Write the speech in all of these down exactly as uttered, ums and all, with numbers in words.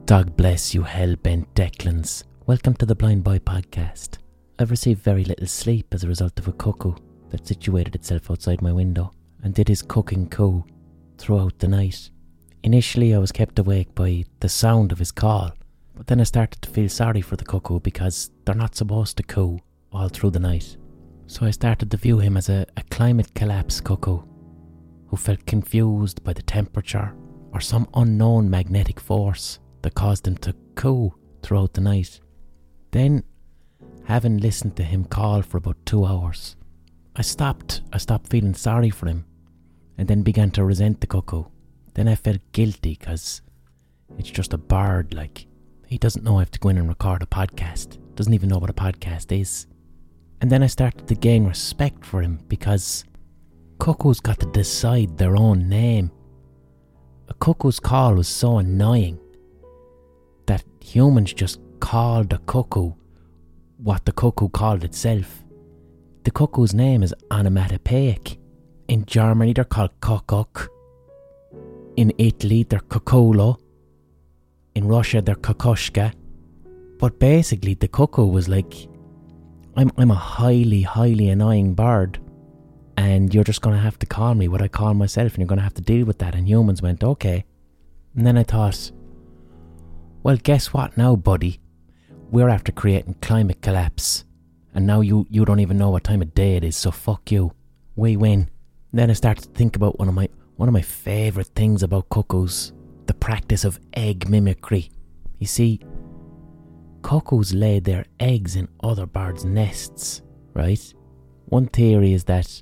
Dog bless you hell-bent Declans. Welcome to the Blind Boy Podcast. I've received very little sleep as a result of a cuckoo that situated itself outside my window and did his cooking coo throughout the night. Initially I was kept awake by the sound of his call, but then I started to feel sorry for the cuckoo because they're not supposed to coo all through the night. So I started to view him as a, a climate collapse cuckoo who felt confused by the temperature or some unknown magnetic force that caused him to coo throughout the night. Then, having listened to him call for about two hours, I stopped. I stopped feeling sorry for him and then began to resent the cuckoo. Then I felt guilty because it's just a bird, like, he doesn't know I have to go in and record a podcast. Doesn't even know what a podcast is. And then I started to gain respect for him because cuckoos got to decide their own name. A cuckoo's call was so annoying that humans just called the cuckoo what the cuckoo called itself. The cuckoo's name is onomatopoeic. In Germany they're called kokok. In Italy they're kokolo. In Russia they're kokoshka. But basically the cuckoo was like, I'm I'm a highly, highly annoying bird, and you're just going to have to call me what I call myself, and you're going to have to deal with that. And humans went, okay. And then I thought, well, guess what now, buddy? We're after creating climate collapse, and now you, you don't even know what time of day it is, so fuck you. We win. And then I started to think about one of my one of my favourite things about cuckoos, the practice of egg mimicry. You see, cuckoos lay their eggs in other birds' nests, right? One theory is that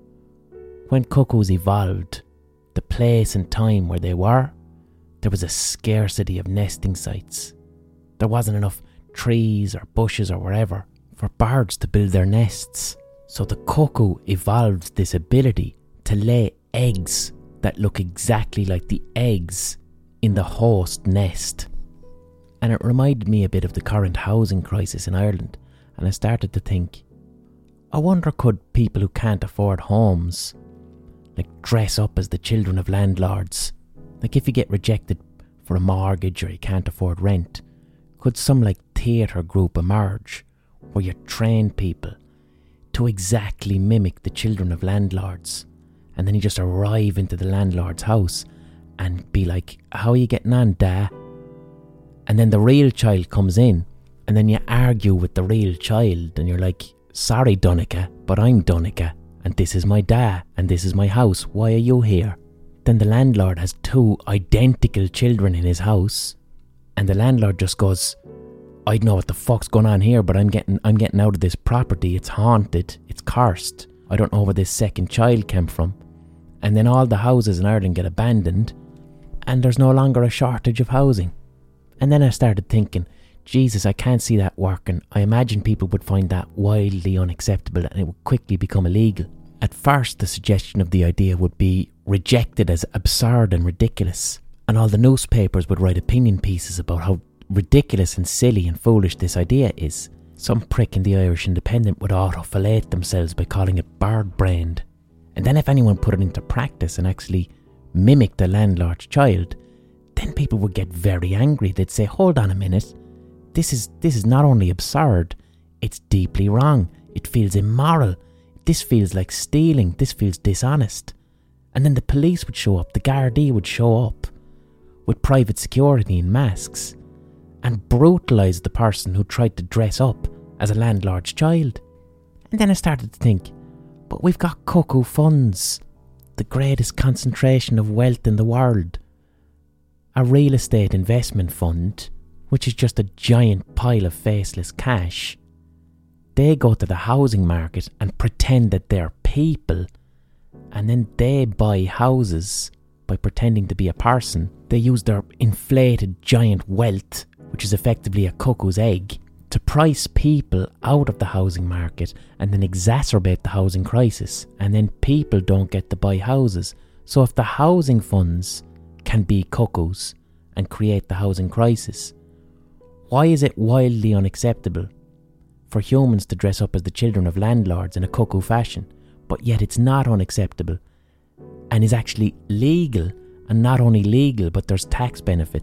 when cuckoos evolved, the place and time where they were, there was a scarcity of nesting sites. There wasn't enough trees or bushes or wherever for birds to build their nests. So the cuckoo evolved this ability to lay eggs that look exactly like the eggs in the host nest. And it reminded me a bit of the current housing crisis in Ireland. And I started to think, I wonder could people who can't afford homes like dress up as the children of landlords? Like if you get rejected for a mortgage or you can't afford rent, could some like theatre group emerge where you train people to exactly mimic the children of landlords, and then you just arrive into the landlord's house and be like, how are you getting on, da? And then the real child comes in and then you argue with the real child and you're like, sorry Donica, but I'm Donica and this is my da and this is my house, why are you here? Then the landlord has two identical children in his house, and the landlord just goes, I don't know what the fuck's going on here, but I'm getting I'm getting out of this property. It's haunted, it's cursed. I don't know where this second child came from. And then all the houses in Ireland get abandoned and there's no longer a shortage of housing. And then I started thinking, Jesus, I can't see that working. I imagine people would find that wildly unacceptable and it would quickly become illegal. At first, the suggestion of the idea would be rejected as absurd and ridiculous, and all the newspapers would write opinion pieces about how ridiculous and silly and foolish this idea is. Some prick in the Irish Independent would auto-fillet themselves by calling it bird-brained. And then if anyone put it into practice and actually mimicked the landlord's child, then people would get very angry. They'd say, hold on a minute, this is this is not only absurd, it's deeply wrong, it feels immoral, this feels like stealing, this feels dishonest. And then the police would show up, the Gardaí would show up with private security and masks and brutalise the person who tried to dress up as a landlord's child. And then I started to think, but we've got cuckoo funds, the greatest concentration of wealth in the world. A real estate investment fund, which is just a giant pile of faceless cash. They go to the housing market and pretend that they're people, and then they buy houses by pretending to be a person. They use their inflated giant wealth, which is effectively a cuckoo's egg, to price people out of the housing market and then exacerbate the housing crisis, and then people don't get to buy houses. So if the housing funds can be cuckoos and create the housing crisis, why is it wildly unacceptable for humans to dress up as the children of landlords in a cuckoo fashion, but yet it's not unacceptable and is actually legal? And not only legal, but there's tax benefits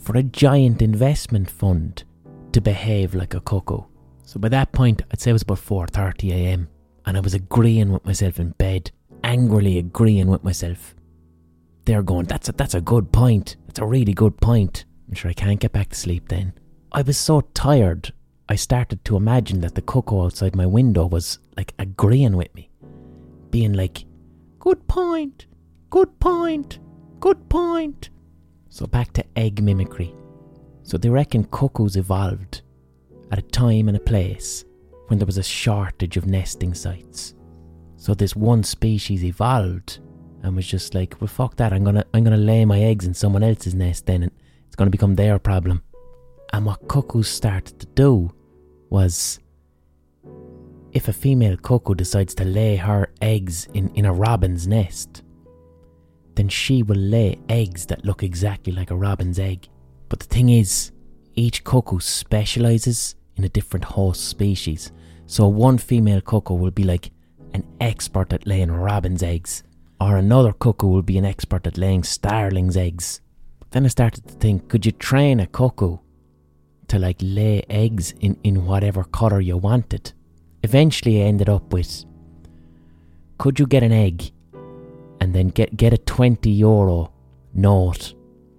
for a giant investment fund to behave like a cuckoo. So by that point, I'd say it was about four thirty a.m. and I was agreeing with myself in bed, angrily agreeing with myself. They're going, that's a, that's a good point. That's a really good point. I'm sure I can't get back to sleep then. I was so tired, I started to imagine that the cuckoo outside my window was like agreeing with me. Being like, good point, good point, good point. So back to egg mimicry. So they reckon cuckoos evolved at a time and a place when there was a shortage of nesting sites. So this one species evolved and was just like, well, fuck that, I'm gonna I'm gonna lay my eggs in someone else's nest then, and it's gonna become their problem. And what cuckoos started to do was, if a female cuckoo decides to lay her eggs in, in a robin's nest, then she will lay eggs that look exactly like a robin's egg. But the thing is, each cuckoo specialises in a different host species. So one female cuckoo will be like an expert at laying robin's eggs, or another cuckoo will be an expert at laying starling's eggs. But then I started to think, could you train a cuckoo to like lay eggs in, in whatever colour you wanted? Eventually I ended up with, could you get an egg and then get, get a twenty euro note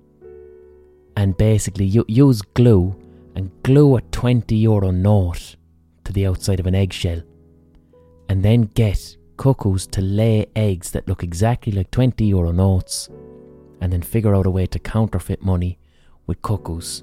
and basically you, use glue and glue a twenty euro note to the outside of an eggshell, and then get cuckoos to lay eggs that look exactly like twenty euro notes, and then figure out a way to counterfeit money with cuckoos.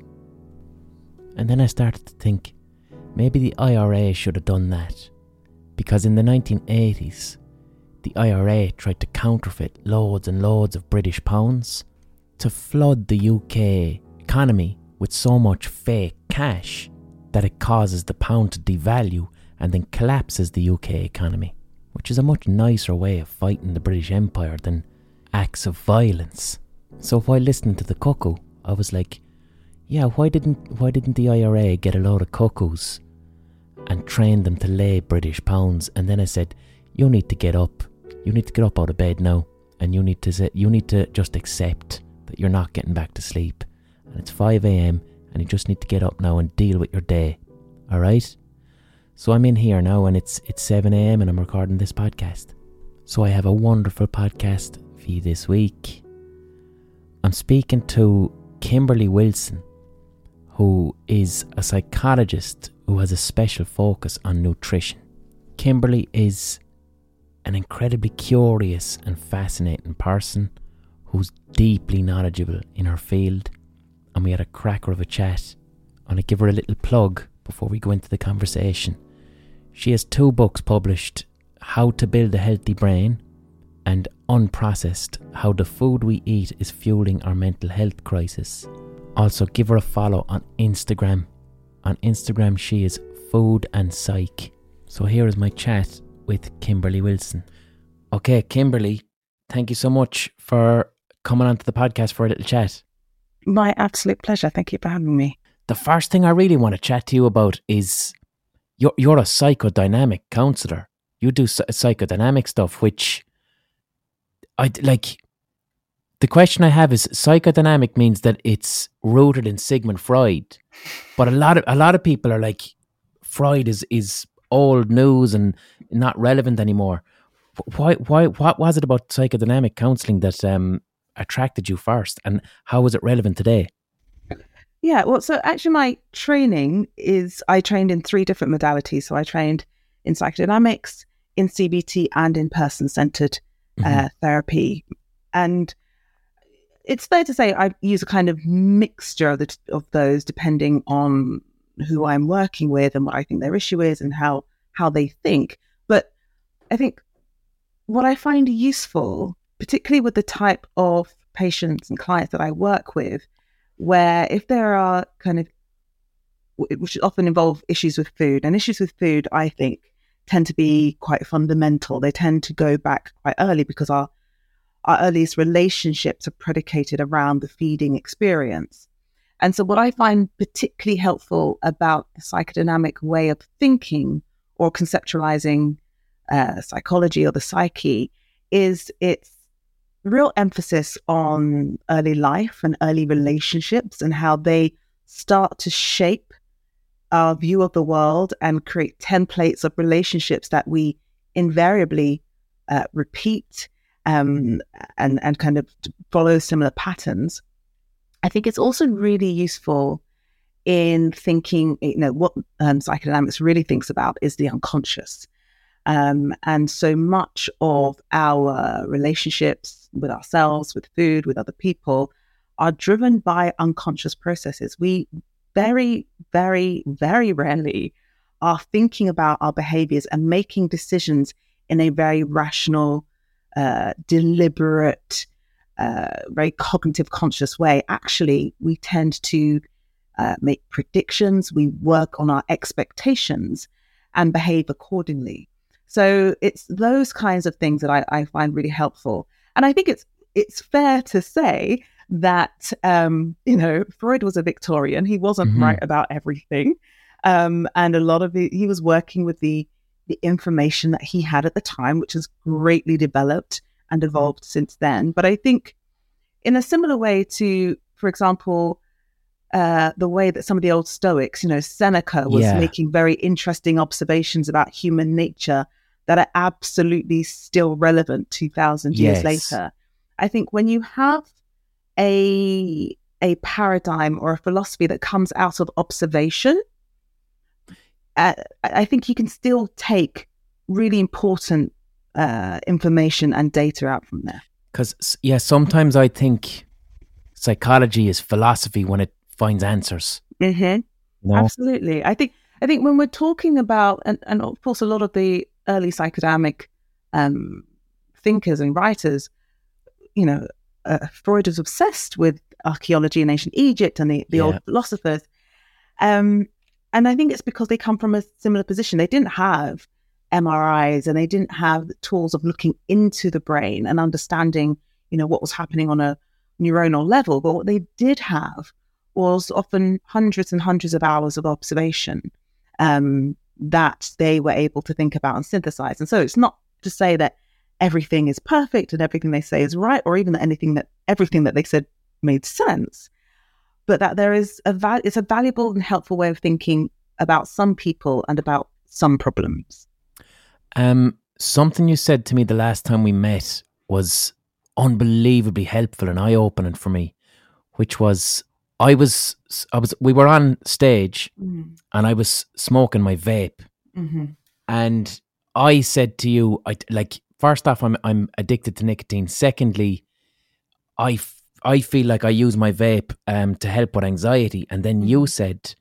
And then I started to think, maybe the I R A should have done that, because in the nineteen eighties, the I R A tried to counterfeit loads and loads of British pounds to flood the U K economy with so much fake cash that it causes the pound to devalue and then collapses the U K economy, which is a much nicer way of fighting the British Empire than acts of violence. So while listening to the cuckoo, I was like, yeah, why didn't why didn't the I R A get a load of cuckoos and train them to lay British pounds? And then I said, you need to get up. You need to get up out of bed now, and you need to say, you need to just accept that you're not getting back to sleep. And it's five a.m. and you just need to get up now and deal with your day. Alright? So I'm in here now and it's it's seven a.m. and I'm recording this podcast. So I have a wonderful podcast for you this week. I'm speaking to Kimberly Wilson, who is a psychologist who has a special focus on nutrition. Kimberly is an incredibly curious and fascinating person who's deeply knowledgeable in her field, and we had a cracker of a chat. I'm going to give her a little plug before we go into the conversation. She has two books published, How to Build a Healthy Brain and Unprocessed, How the Food We Eat is Fueling Our Mental Health Crisis. Also give her a follow on Instagram. On Instagram she is Food and Psych. So here is my chat with Kimberly Wilson. Okay, Kimberly, thank you so much for coming onto the podcast for a little chat. My absolute pleasure. Thank you for having me. The first thing I really want to chat to you about is you're, you're a psychodynamic counsellor. You do psychodynamic stuff, which I like. The question I have is, psychodynamic means that it's rooted in Sigmund Freud, but a lot of a lot of people are like, Freud is is old news and not relevant anymore. Why why what was it about psychodynamic counselling that um attracted you first, and how is it relevant today? Yeah, well, so actually my training is, I trained in three different modalities. So I trained in psychodynamics, in C B T, and in person-centered mm-hmm. uh, therapy. And it's fair to say I use a kind of mixture of, the, of those depending on who I'm working with and what I think their issue is and how, how they think. But I think what I find useful, particularly with the type of patients and clients that I work with, where if there are kind of, which often involve issues with food, and issues with food, I think, tend to be quite fundamental. They tend to go back quite early because our, our earliest relationships are predicated around the feeding experience. And so what I find particularly helpful about the psychodynamic way of thinking or conceptualizing uh, psychology or the psyche is it's real emphasis on early life and early relationships and how they start to shape our view of the world and create templates of relationships that we invariably uh, repeat um, and, and kind of follow similar patterns. I think it's also really useful in thinking, you know, what um, psychodynamics really thinks about is the unconscious. Um, and so much of our relationships with ourselves, with food, with other people are driven by unconscious processes. We very, very, very rarely are thinking about our behaviors and making decisions in a very rational, uh, deliberate, uh, very cognitive, conscious way. Actually, we tend to uh, make predictions, we work on our expectations and behave accordingly. So it's those kinds of things that I, I find really helpful. And I think it's it's fair to say that, um, you know, Freud was a Victorian. He wasn't mm-hmm. right about everything. Um, and a lot of it, he was working with the, the information that he had at the time, which has greatly developed and evolved since then. But I think in a similar way to, for example, uh, the way that some of the old Stoics, you know, Seneca was yeah. making very interesting observations about human nature that are absolutely still relevant two thousand years yes. later. I think when you have a a paradigm or a philosophy that comes out of observation, uh, I think you can still take really important uh, information and data out from there. Because, yeah, sometimes I think psychology is philosophy when it finds answers. Mm-hmm. No? Absolutely. I think I think when we're talking about, and, and of course a lot of the early psychodynamic um, thinkers and writers, you know, uh, Freud was obsessed with archaeology in ancient Egypt and the, the yeah. old philosophers. Um, and I think it's because they come from a similar position. They didn't have M R Is and they didn't have the tools of looking into the brain and understanding, you know, what was happening on a neuronal level. But what they did have was often hundreds and hundreds of hours of observation um, that they were able to think about and synthesize. And so it's not to say that everything is perfect and everything they say is right, or even that anything that everything that they said made sense, but that there is a val- it's a valuable and helpful way of thinking about some people and about some problems. Um, something you said to me the last time we met was unbelievably helpful and eye-opening for me, which was I was I was we were on stage mm. and I was smoking my vape, mm-hmm. and I said to you, I like first off, I'm I'm addicted to nicotine. Secondly, I, f- I feel like I use my vape um to help with anxiety. And then you said,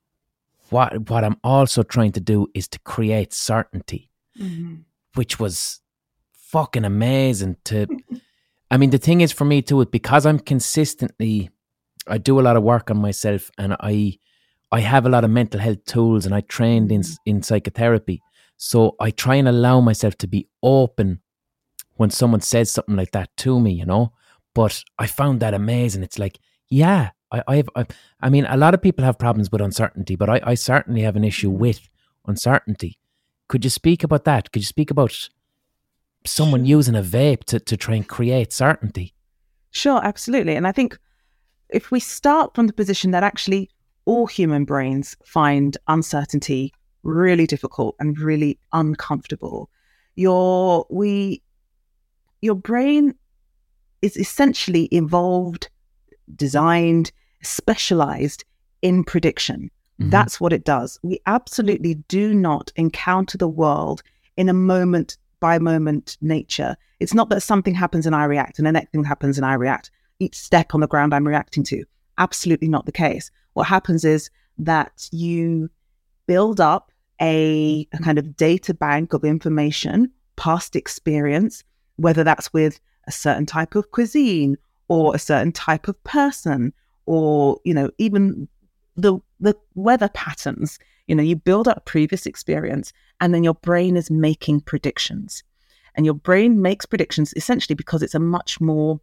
what what I'm also trying to do is to create certainty, mm-hmm. which was fucking amazing. To, I mean, the thing is for me too, because I'm consistently, I do a lot of work on myself, and I I have a lot of mental health tools, and I trained in in psychotherapy. So I try and allow myself to be open when someone says something like that to me, you know. But I found that amazing. It's like, yeah, I I, have, I, I mean, a lot of people have problems with uncertainty, but I, I certainly have an issue with uncertainty. Could you speak about that? Could you speak about someone sure. using a vape to, to try and create certainty? Sure, absolutely. And I think if we start from the position that actually all human brains find uncertainty really difficult and really uncomfortable, your we your brain is essentially evolved, designed, specialized in prediction. Mm-hmm. That's what it does. We absolutely do not encounter the world in a moment by moment nature. It's not that something happens and I react and the next thing happens and I react. Each step on the ground I'm reacting to. Absolutely not the case. What happens is that you build up a, a kind of data bank of information, past experience, whether that's with a certain type of cuisine or a certain type of person, or, you know, even the the weather patterns. You know, you build up previous experience and then your brain is making predictions. And your brain makes predictions essentially because it's a much more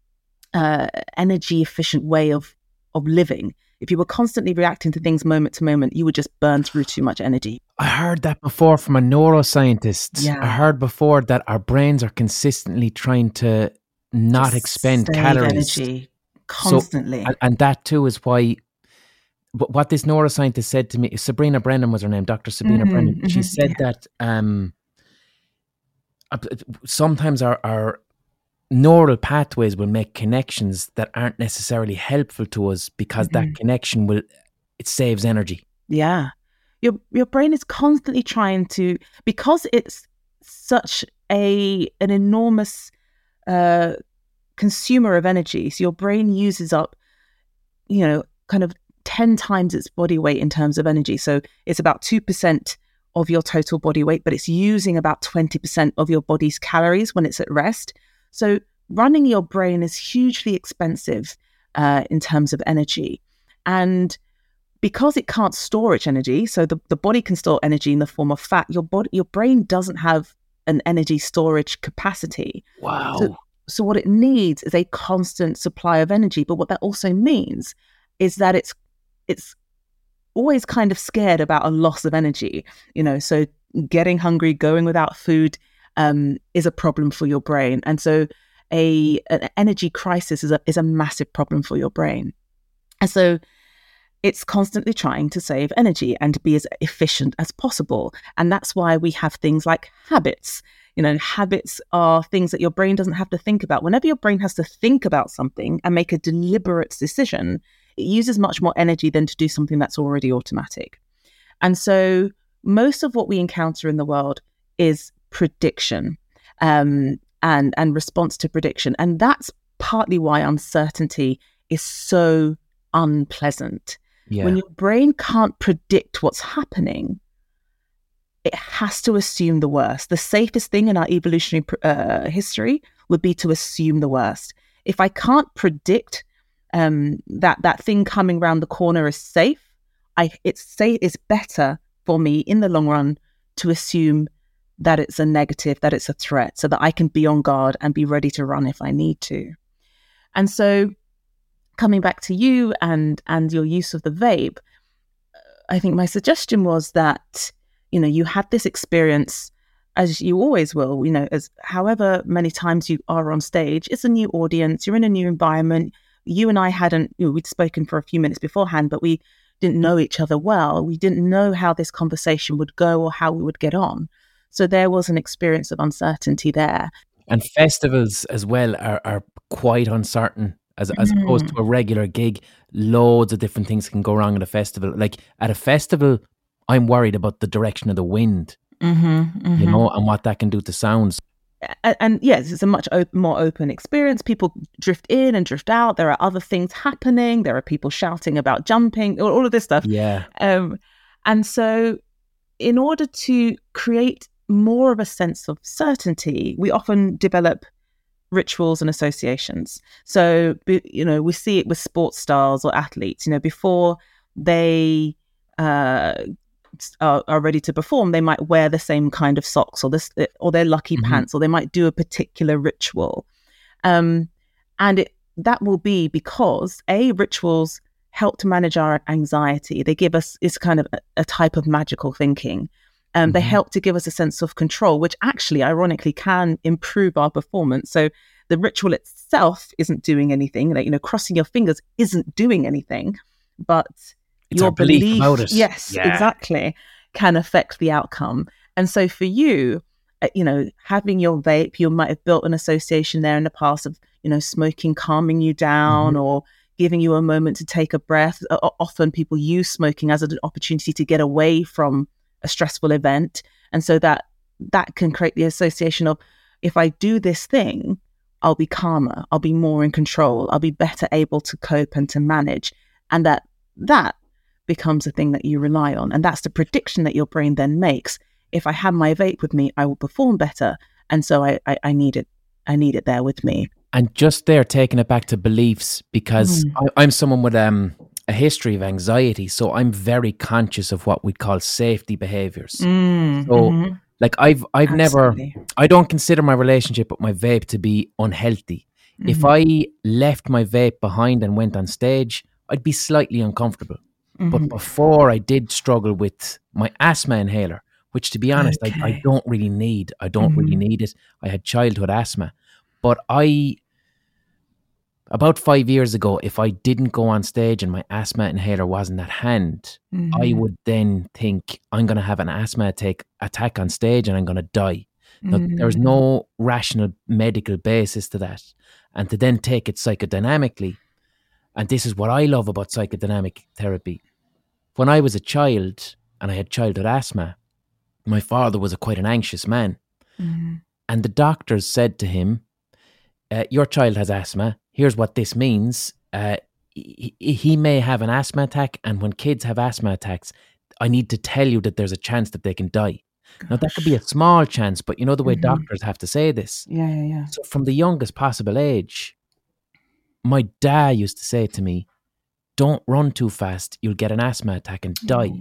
uh, energy efficient way of of living. If you were constantly reacting to things moment to moment, you would just burn through too much energy. I heard that before from a neuroscientist. Yeah. I heard before that our brains are consistently trying to not Just expend save calories. energy constantly. So, and, and that too is why what this neuroscientist said to me, Sabrina Brennan was her name, Doctor Sabrina Mm, Brennan. She mhm, said yeah. that um, sometimes our, our neural pathways will make connections that aren't necessarily helpful to us because that Mhm. connection will, it saves energy. Yeah. Your your brain is constantly trying to, because it's such a an enormous uh, consumer of energy. So your brain uses up, you know, kind of ten times its body weight in terms of energy. So it's about two percent of your total body weight, but it's using about twenty percent of your body's calories when it's at rest. So running your brain is hugely expensive uh, in terms of energy. And because it can't store its energy, so the, the body can store energy in the form of fat, your body, your brain doesn't have an energy storage capacity. Wow. So, so what it needs is a constant supply of energy. But what that also means is that it's it's always kind of scared about a loss of energy. You know, so getting hungry, going without food um, is a problem for your brain. And so a an energy crisis is a is a massive problem for your brain. And so it's constantly trying to save energy and be as efficient as possible. And that's why we have things like habits. You know, habits are things that your brain doesn't have to think about. Whenever your brain has to think about something and make a deliberate decision, it uses much more energy than to do something that's already automatic. And so most of what we encounter in the world is prediction um, and, and response to prediction. And that's partly why uncertainty is so unpleasant. Yeah. When your brain can't predict what's happening, it has to assume the worst. The safest thing in our evolutionary uh, history would be to assume the worst. If I can't predict um, that that thing coming around the corner is safe, I it's say it's better for me in the long run to assume that it's a negative, that it's a threat, so that I can be on guard and be ready to run if I need to. And so, coming back to you and and your use of the vape, I think my suggestion was that, you know, you had this experience, as you always will, you know, as however many times you are on stage, it's a new audience, you're in a new environment. You and I hadn't, you know, we'd spoken for a few minutes beforehand, but we didn't know each other well. We didn't know how this conversation would go or how we would get on. So there was an experience of uncertainty there. And festivals as well are, are quite uncertain. As, as Mm. opposed to a regular gig, loads of different things can go wrong at a festival. Like at a festival, I'm worried about the direction of the wind, Mm-hmm, mm-hmm. you know, and what that can do to sounds. And, and yes, it's a much op- more open experience. People drift in and drift out. There are other things happening. There are people shouting about jumping, all of this stuff. Yeah. Um, and so in order to create more of a sense of certainty, we often develop rituals and associations. So, you know, we see it with sports stars or athletes, you know, before they uh, are, are ready to perform, they might wear the same kind of socks or this, or their lucky Mhm. pants, or they might do a particular ritual. Um, and it, that will be because A, rituals help to manage our anxiety. They give us, it's kind of a, a type of magical thinking. Um, Mhm. They help to give us a sense of control, which actually, ironically, can improve our performance. So the ritual itself isn't doing anything. Like, you know, crossing your fingers isn't doing anything, but It's your our belief belief, about it. yes, Yeah. exactly, can affect the outcome. And so for you, uh, you know, having your vape, you might have built an association there in the past of, you know, smoking calming you down Mhm. or giving you a moment to take a breath. O- often people use smoking as an opportunity to get away from a stressful event. And so that that can create the association of, if I do this thing, I'll be calmer, I'll be more in control, I'll be better able to cope and to manage. And that that becomes a thing that you rely on. And that's the prediction that your brain then makes. If I have my vape with me, I will perform better. And so I, I, I need it. I need it there with me. And just there, taking it back to beliefs, because Mm. I, I'm someone with um, a history of anxiety, so I'm very conscious of what we'd call safety behaviors. Mm, So, mhm. like, I've I've Absolutely. never, I don't consider my relationship with my vape to be unhealthy. If Mhm. I left my vape behind and went on stage, I'd be slightly uncomfortable. But Mhm. before, I did struggle with my asthma inhaler, which, to be honest, I, I Okay. don't really need. I don't really Mhm. need it. I had childhood asthma, but I about five years ago, if I didn't go on stage and my asthma inhaler wasn't at hand, Mm. I would then think I'm going to have an asthma attack, attack on stage and I'm going to die. Now, there's Mm. no rational medical basis to that. And to then take it psychodynamically, and this is what I love about psychodynamic therapy. When I was a child and I had childhood asthma, my father was a quite an anxious man. Mm. And the doctors said to him, uh, your child has asthma. Here's what this means. Uh, he, he may have an asthma attack. And when kids have asthma attacks, I need to tell you that there's a chance that they can die. Now, that could be a small chance, but you know the way Mhm. doctors have to say this. Yeah, yeah, yeah. So from the youngest possible age, my dad used to say to me, don't run too fast. You'll get an asthma attack and die.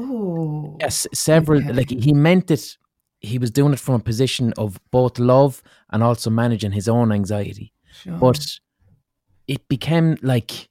Oh. Yes, several, Okay. like he meant it. He was doing it from a position of both love and also managing his own anxiety. Sure. But it became like,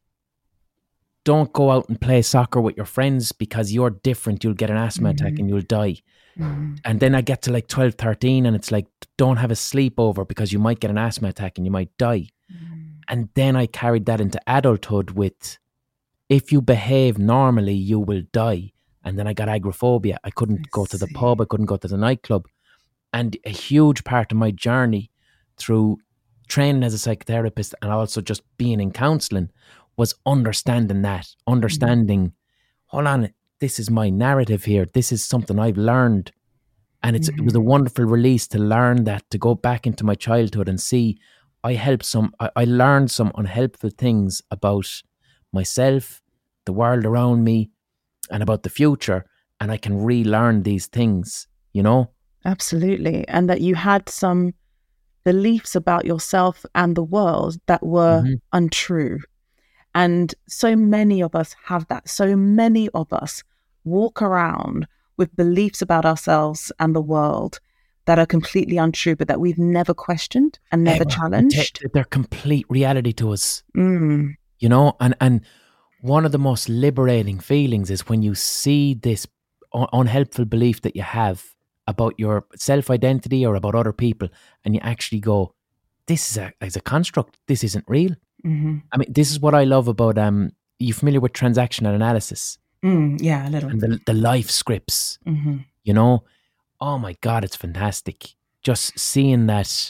don't go out and play soccer with your friends because you're different. You'll get an asthma attack Mhm. and you'll die. Mhm. And then I get to like twelve, thirteen and it's like, don't have a sleepover because you might get an asthma attack and you might die. Mhm. And then I carried that into adulthood with, if you behave normally, you will die. And then I got agoraphobia. I couldn't I go to the see. pub. I couldn't go to the nightclub. And a huge part of my journey through training as a psychotherapist and also just being in counselling was understanding that, understanding, hold on, this is my narrative here. This is something I've learned. And it's, it was a wonderful release to learn that, to go back into my childhood and see I helped some, I, I learned some unhelpful things about myself, the world around me, and about the future. And I can relearn these things, you know? Absolutely. And that you had some beliefs about yourself and the world that were Mhm. untrue. And so many of us have that. So many of us walk around with beliefs about ourselves and the world that are completely untrue, but that we've never questioned and never Ever. challenged. They're complete reality to us, Mm. you know? And, and one of the most liberating feelings is when you see this un- unhelpful belief that you have about your self-identity or about other people, and you actually go, this is a, is a construct. This isn't real. Mm-hmm. I mean, this is what I love about, um, you familiar with transactional analysis Mm. Yeah, a little. and the, the life scripts, Mm-hmm. you know? Oh my God, it's fantastic. Just seeing that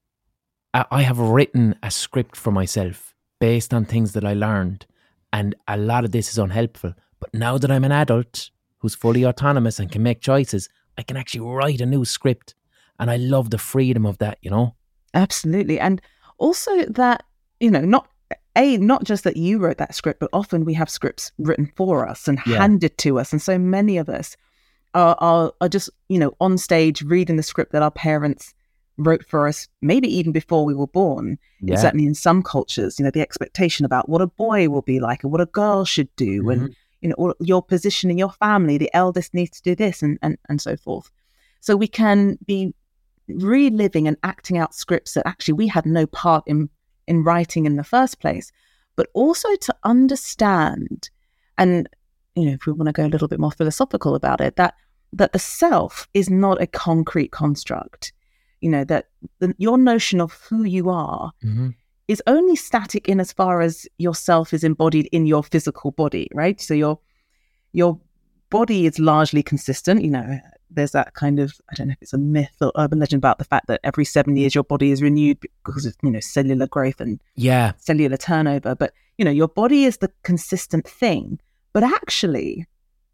I, I have written a script for myself based on things that I learned. And a lot of this is unhelpful. But now that I'm an adult who's fully autonomous and can make choices, I can actually write a new script. And I love the freedom of that, you know? Absolutely. And also that, you know, not a not just that you wrote that script, but often we have scripts written for us and Yeah. handed to us. And so many of us are, are are just, you know, on stage reading the script that our parents wrote for us, maybe even before we were born. Yeah. Certainly in some cultures, you know, the expectation about what a boy will be like and what a girl should do, Mhm. and, you know, all- your position in your family, the eldest needs to do this, and, and, and so forth. So we can be reliving and acting out scripts that actually we had no part in in writing in the first place, but also to understand, and, you know, if we want to go a little bit more philosophical about it, that that the self is not a concrete construct. You know, that the, your notion of who you are Mhm. is only static in as far as yourself is embodied in your physical body, right? So your your body is largely consistent. You know, there's that kind of, I don't know if it's a myth or urban legend about the fact that every seven years your body is renewed because of, you know, cellular growth and Yeah. cellular turnover. But, you know, your body is the consistent thing. But actually,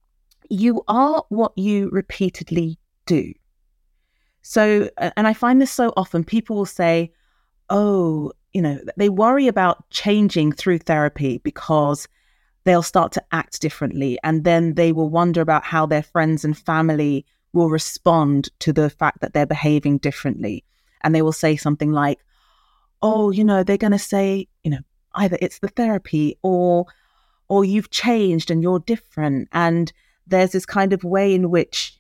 you are what you repeatedly do. So, and I find this so often, people will say, oh, you know, they worry about changing through therapy because they'll start to act differently. And then they will wonder about how their friends and family will respond to the fact that they're behaving differently. And they will say something like, oh, you know, they're going to say, you know, either it's the therapy or, or you've changed and you're different. And there's this kind of way in which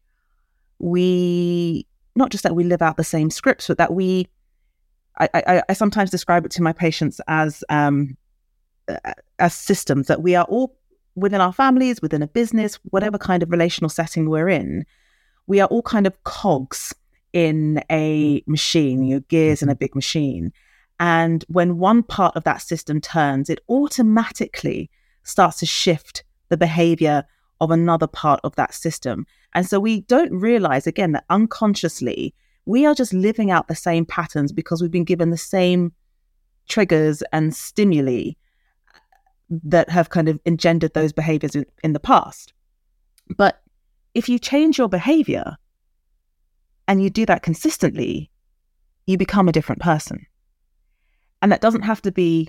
we, not just that we live out the same scripts, but that we, I, I, I sometimes describe it to my patients as, um, as systems, that we are all within our families, within a business, whatever kind of relational setting we're in, we are all kind of cogs in a machine, you know, gears in a big machine. And when one part of that system turns, it automatically starts to shift the behavior of another part of that system. And so we don't realize, again, that unconsciously, we are just living out the same patterns because we've been given the same triggers and stimuli that have kind of engendered those behaviors in, in the past. But if you change your behavior and you do that consistently, you become a different person. And that doesn't have to be,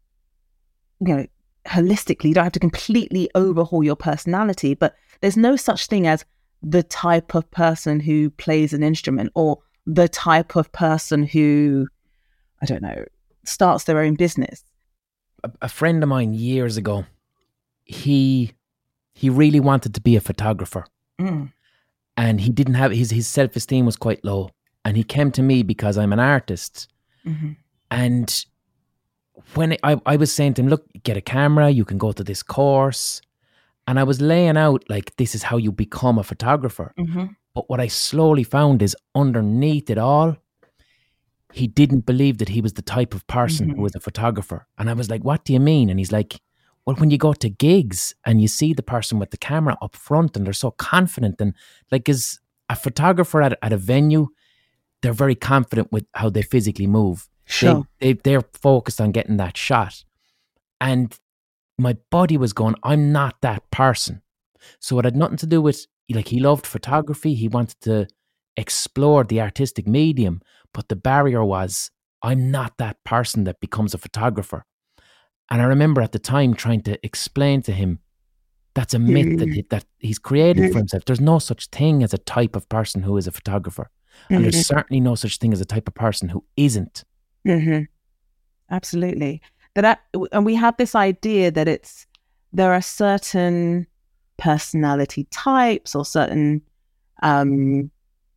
you know, holistically. You don't have to completely overhaul your personality, but there's no such thing as the type of person who plays an instrument or the type of person who, I don't know, starts their own business. A, a friend of mine years ago, he he really wanted to be a photographer. Mm. And he didn't have, his, his self-esteem was quite low. And he came to me because I'm an artist. Mm-hmm. And when I, I was saying to him, look, get a camera, you can go to this course. And I was laying out, like, this is how you become a photographer. Mm-hmm. But what I slowly found is underneath it all, he didn't believe that he was the type of person Mm-hmm. who was a photographer. And I was like, what do you mean? And he's like, well, when you go to gigs and you see the person with the camera up front and they're so confident, and like as a photographer at, at a venue, they're very confident with how they physically move. Sure. They, they, they're focused on getting that shot. And my body was going, I'm not that person. So it had nothing to do with, like, he loved photography. He wanted to explore the artistic medium. But the barrier was, I'm not that person that becomes a photographer. And I remember at the time trying to explain to him, that's a myth mm. that, he, that he's created mm. for himself. There's no such thing as a type of person who is a photographer. Mm-hmm. And there's certainly no such thing as a type of person who isn't. Mm-hmm. Absolutely. That, and we have this idea that it's, there are certain personality types or certain um,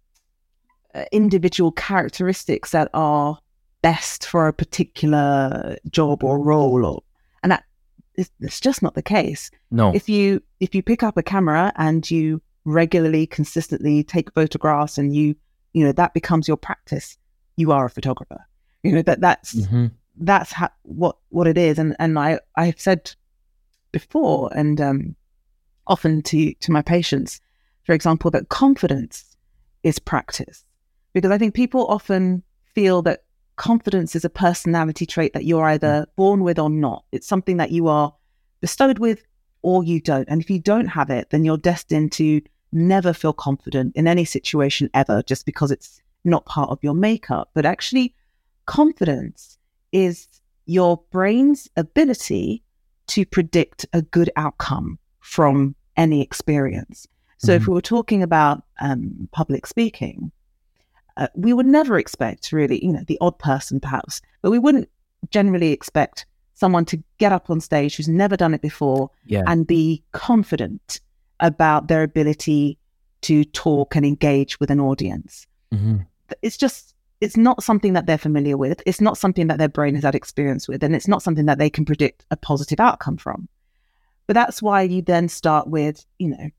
individual characteristics that are best for a particular job or role, or and that is, it's just not the case. No. If you if you pick up a camera and you regularly, consistently take photographs, and you you know that becomes your practice, you are a photographer. You know that that's mm-hmm. that's ha- what what it is. And and I I've said before, and um, often to to my patients, for example, that confidence is practice, because I think people often feel that confidence is a personality trait that you're either born with or not. It's something that you are bestowed with or you don't. And if you don't have it, then you're destined to never feel confident in any situation ever, just because it's not part of your makeup. But actually, confidence is your brain's ability to predict a good outcome from any experience. So mm-hmm. if we were talking about um, public speaking, Uh, we would never expect really, you know, the odd person perhaps, but we wouldn't generally expect someone to get up on stage who's never done it before yeah. and be confident about their ability to talk and engage with an audience. Mm-hmm. It's just, it's not something that they're familiar with. It's not something that their brain has had experience with, and it's not something that they can predict a positive outcome from. But that's why you then start with, you know,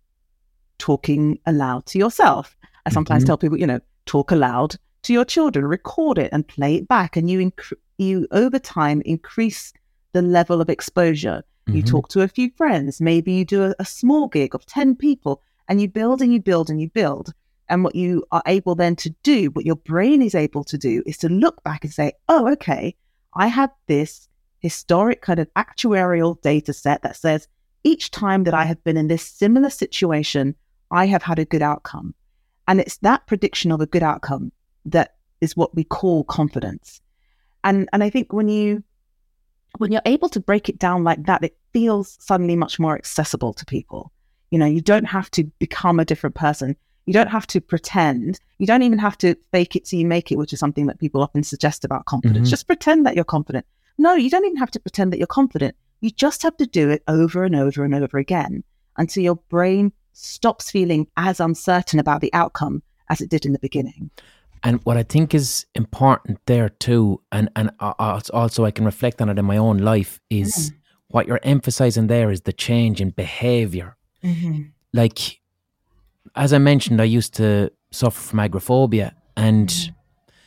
talking aloud to yourself. I sometimes mm-hmm. tell people, you know, talk aloud to your children, record it and play it back. And you, inc- you over time, increase the level of exposure. Mm-hmm. You talk to a few friends, maybe you do a, a small gig of ten people, and you build and you build and you build. And what you are able then to do, what your brain is able to do, is to look back and say, oh, okay, I have this historic kind of actuarial data set that says each time that I have been in this similar situation, I have had a good outcome. And it's that prediction of a good outcome that is what we call confidence. And and I think when you when you're able to break it down like that, it feels suddenly much more accessible to people. You know, you don't have to become a different person. You don't have to pretend. You don't even have to fake it till you make it, which is something that people often suggest about confidence. Mm-hmm. Just pretend that you're confident. No, you don't even have to pretend that you're confident. You just have to do it over and over and over again until your brain stops feeling as uncertain about the outcome as it did in the beginning. And what I think is important there too, and, and also I can reflect on it in my own life, is mm. what you're emphasizing there is the change in behavior. Mm-hmm. Like, as I mentioned, I used to suffer from agoraphobia, and mm.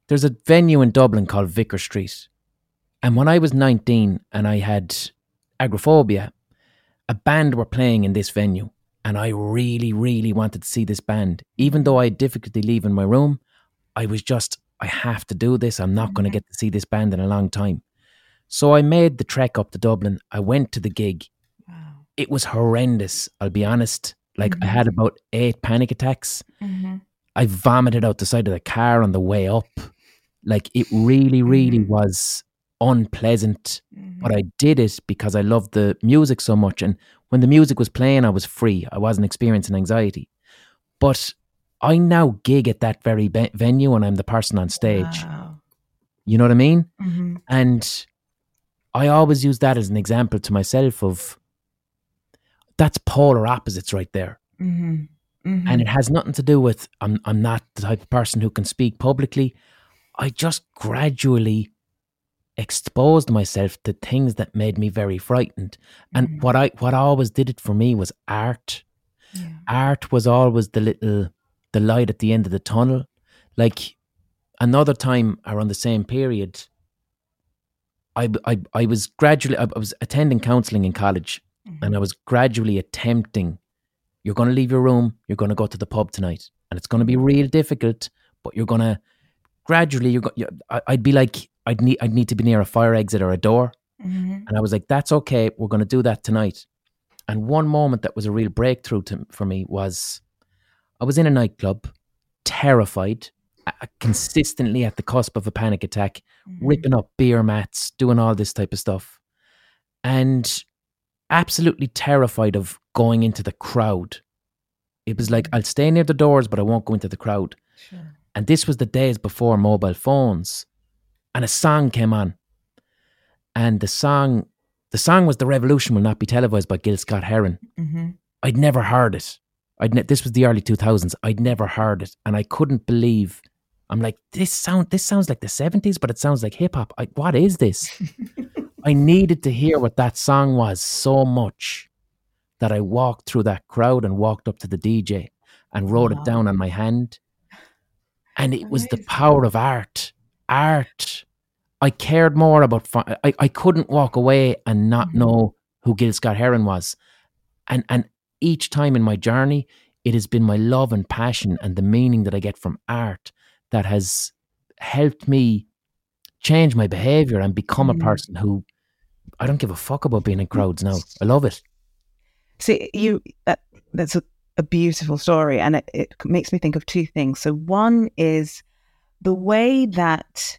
there's a venue in Dublin called Vicar Street. And when I was nineteen and I had agoraphobia, a band were playing in this venue. And I really, really wanted to see this band. Even though I had difficulty leaving my room, I was just, I have to do this. I'm not mm-hmm. going to get to see this band in a long time. So I made the trek up to Dublin. I went to the gig. Wow. It was horrendous, I'll be honest. Like mm-hmm. I had about eight panic attacks. Mm-hmm. I vomited out the side of the car on the way up. Like it really, really mm-hmm. was unpleasant. Mm-hmm. But I did it because I loved the music so much. And when the music was playing, I was free. I wasn't experiencing anxiety. But I now gig at that very be- venue and I'm the person on stage. Wow. You know what I mean? Mm-hmm. And I always use that as an example to myself of that's polar opposites right there. Mm-hmm. Mm-hmm. And it has nothing to do with I'm I'm not the type of person who can speak publicly. I just gradually exposed myself to things that made me very frightened. And mm-hmm. what I what always did it for me was art. Yeah. Art was always the little the light at the end of the tunnel. Like another time around the same period, I I I was gradually I, I was attending counselling in college, mm-hmm. and I was gradually attempting. You're going to leave your room. You're going to go to the pub tonight, and it's going to be real difficult. But you're going to gradually. You're, go, you're I'd be like. I'd need I'd need to be near a fire exit or a door. Mm-hmm. And I was like, that's okay. We're going to do that tonight. And one moment that was a real breakthrough to, for me was I was in a nightclub, terrified, uh, consistently at the cusp of a panic attack, mm-hmm. ripping up beer mats, doing all this type of stuff. And absolutely terrified of going into the crowd. It was like, I'll stay near the doors, but I won't go into the crowd. Sure. And this was the days before mobile phones. And a song came on. And the song, the song was The Revolution Will Not Be Televised by Gil Scott-Heron. Mm-hmm. I'd never heard it. I'd ne- this was the early two thousands. I'd never heard it. And I couldn't believe, I'm like, this sound, this sounds like the seventies, but it sounds like hip hop. I, what is this? I needed to hear what that song was so much that I walked through that crowd and walked up to the D J and wrote wow. it down on my hand. And it Amazing. Was the power of art. Art. I cared more about, I, I couldn't walk away and not mm-hmm. know who Gil Scott-Heron was. And and each time in my journey, it has been my love and passion and the meaning that I get from art that has helped me change my behavior and become mm-hmm. a person who, I don't give a fuck about being in crowds now. I love it. See, you that that's a, a beautiful story, and it, it makes me think of two things. So one is the way that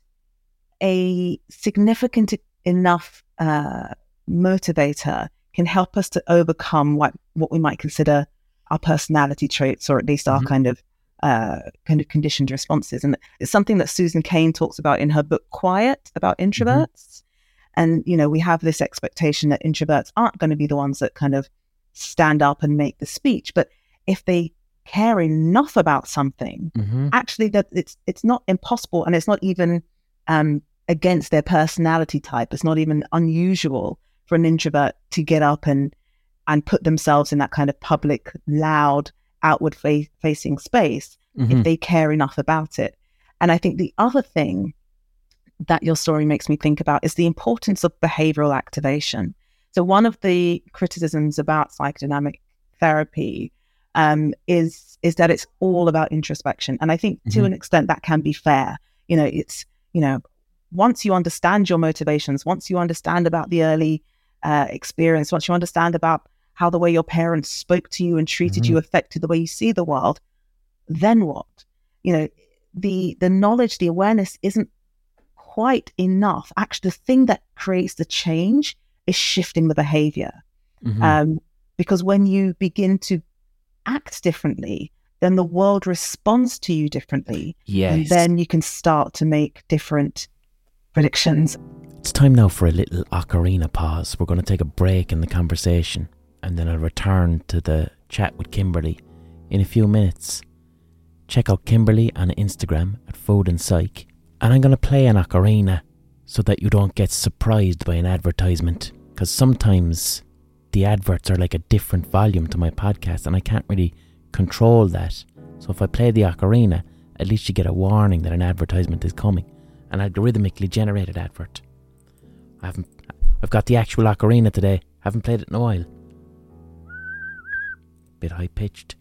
a significant enough uh, motivator can help us to overcome what, what we might consider our personality traits, or at least our mm-hmm. kind of uh, kind of conditioned responses. And it's something that Susan Cain talks about in her book Quiet, about introverts. Mm-hmm. And, you know, we have this expectation that introverts aren't going to be the ones that kind of stand up and make the speech. But if they care enough about something, mm-hmm. actually that it's it's not impossible, and it's not even um, against their personality type. It's not even unusual for an introvert to get up and and put themselves in that kind of public, loud, outward fa- facing space mm-hmm. if they care enough about it. And I think the other thing that your story makes me think about is the importance of behavioral activation. So one of the criticisms about psychodynamic therapy um, is is that it's all about introspection. And I think mm-hmm. to an extent that can be fair. You know, it's, you know, once you understand your motivations, once you understand about the early uh, experience, once you understand about how the way your parents spoke to you and treated mm-hmm. you affected the way you see the world, then what? You know, the the knowledge, the awareness isn't quite enough. Actually, the thing that creates the change is shifting the behavior. Mm-hmm. Um, because when you begin to act differently, then the world responds to you differently. Yes. And then you can start to make different predictions. It's time now for a little ocarina pause. We're going to take a break in the conversation, and then I'll return to the chat with Kimberly in a few minutes. Check out Kimberly on Instagram at Food and Psych. And I'm going to play an ocarina so that you don't get surprised by an advertisement. Because sometimes the adverts are like a different volume to my podcast, and I can't really control that. So if I play the ocarina, at least you get a warning that an advertisement is coming. An algorithmically generated advert. I haven't, I've got the actual ocarina today. Haven't played it in a while. Bit high pitched.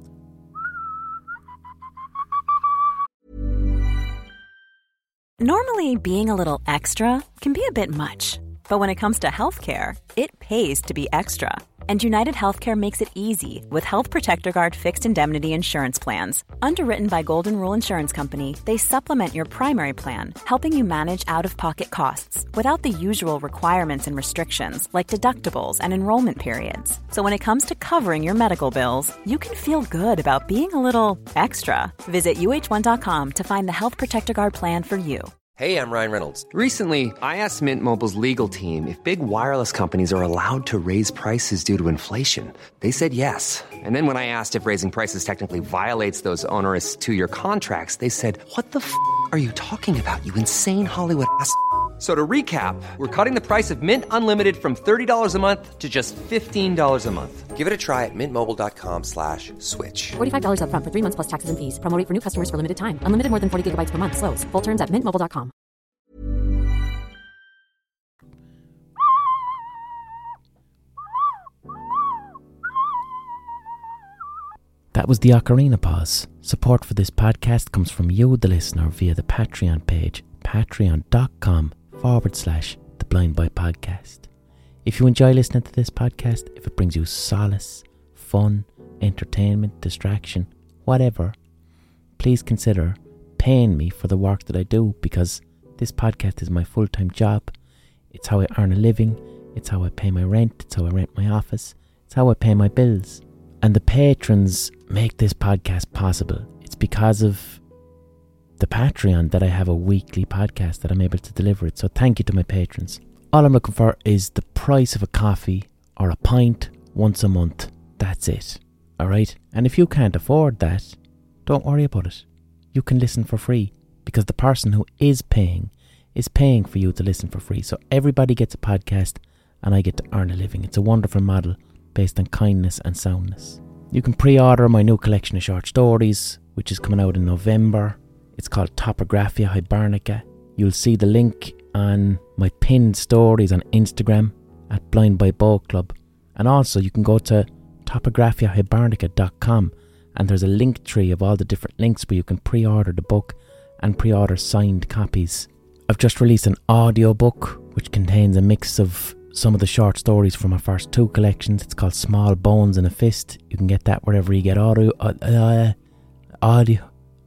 Normally, being a little extra can be a bit much. But when it comes to healthcare, it pays to be extra. And United Healthcare makes it easy with Health Protector Guard fixed indemnity insurance plans. Underwritten by Golden Rule Insurance Company, they supplement your primary plan, helping you manage out-of-pocket costs without the usual requirements and restrictions like deductibles and enrollment periods. So when it comes to covering your medical bills, you can feel good about being a little extra. Visit U H one dot com to find the Health Protector Guard plan for you. Hey, I'm Ryan Reynolds. Recently, I asked Mint Mobile's legal team if big wireless companies are allowed to raise prices due to inflation. They said yes. And then when I asked if raising prices technically violates those onerous two-year contracts, they said, what the f*** are you talking about, you insane Hollywood ass f- So to recap, we're cutting the price of Mint Unlimited from thirty dollars a month to just fifteen dollars a month. Give it a try at mintmobile.com slash switch. forty-five dollars up front for three months plus taxes and fees. Promo rate for new customers for limited time. Unlimited more than forty gigabytes per month. Slows full terms at mint mobile dot com. That was the Ocarina Pause. Support for this podcast comes from you, the listener, via the Patreon page, patreon.com forward slash the Blind Boy Podcast. If you enjoy listening to this podcast, if it brings you solace, fun, entertainment, distraction, whatever, please consider paying me for the work that I do, because this podcast is my full-time job. It's how I earn a living. It's how I pay my rent. It's how I rent my office. It's how I pay my bills. And the patrons make this podcast possible. It's because of the Patreon that I have a weekly podcast that I'm able to deliver it. So thank you to my patrons. All I'm looking for is the price of a coffee or a pint once a month. That's it. Alright? And if you can't afford that, don't worry about it. You can listen for free, because the person who is paying is paying for you to listen for free. So everybody gets a podcast and I get to earn a living. It's a wonderful model based on kindness and soundness. You can pre-order my new collection of short stories, which is coming out in November. It's called Topographia Hibernica. You'll see the link on my pinned stories on Instagram at Blind by Boat Club. And also you can go to topographia hibernica dot com and there's a link tree of all the different links where you can pre-order the book and pre-order signed copies. I've just released an audio book which contains a mix of some of the short stories from my first two collections. It's called Small Bones in a Fist. You can get that wherever you get audio uh, uh, audio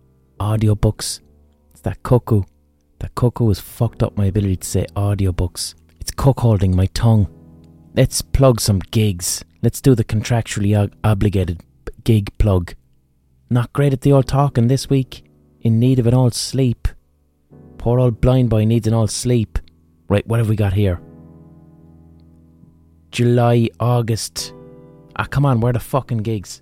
audio books. It's that cuckoo. That cuckoo has fucked up my ability to say audio books. It's cuck holding my tongue. Let's plug some gigs. Let's do the contractually ob- obligated gig plug. Not great at the old talking this week. In need of an old sleep. Poor old blind boy needs an old sleep. Right, what have we got here? July, August. Ah, come on, where are the fucking gigs?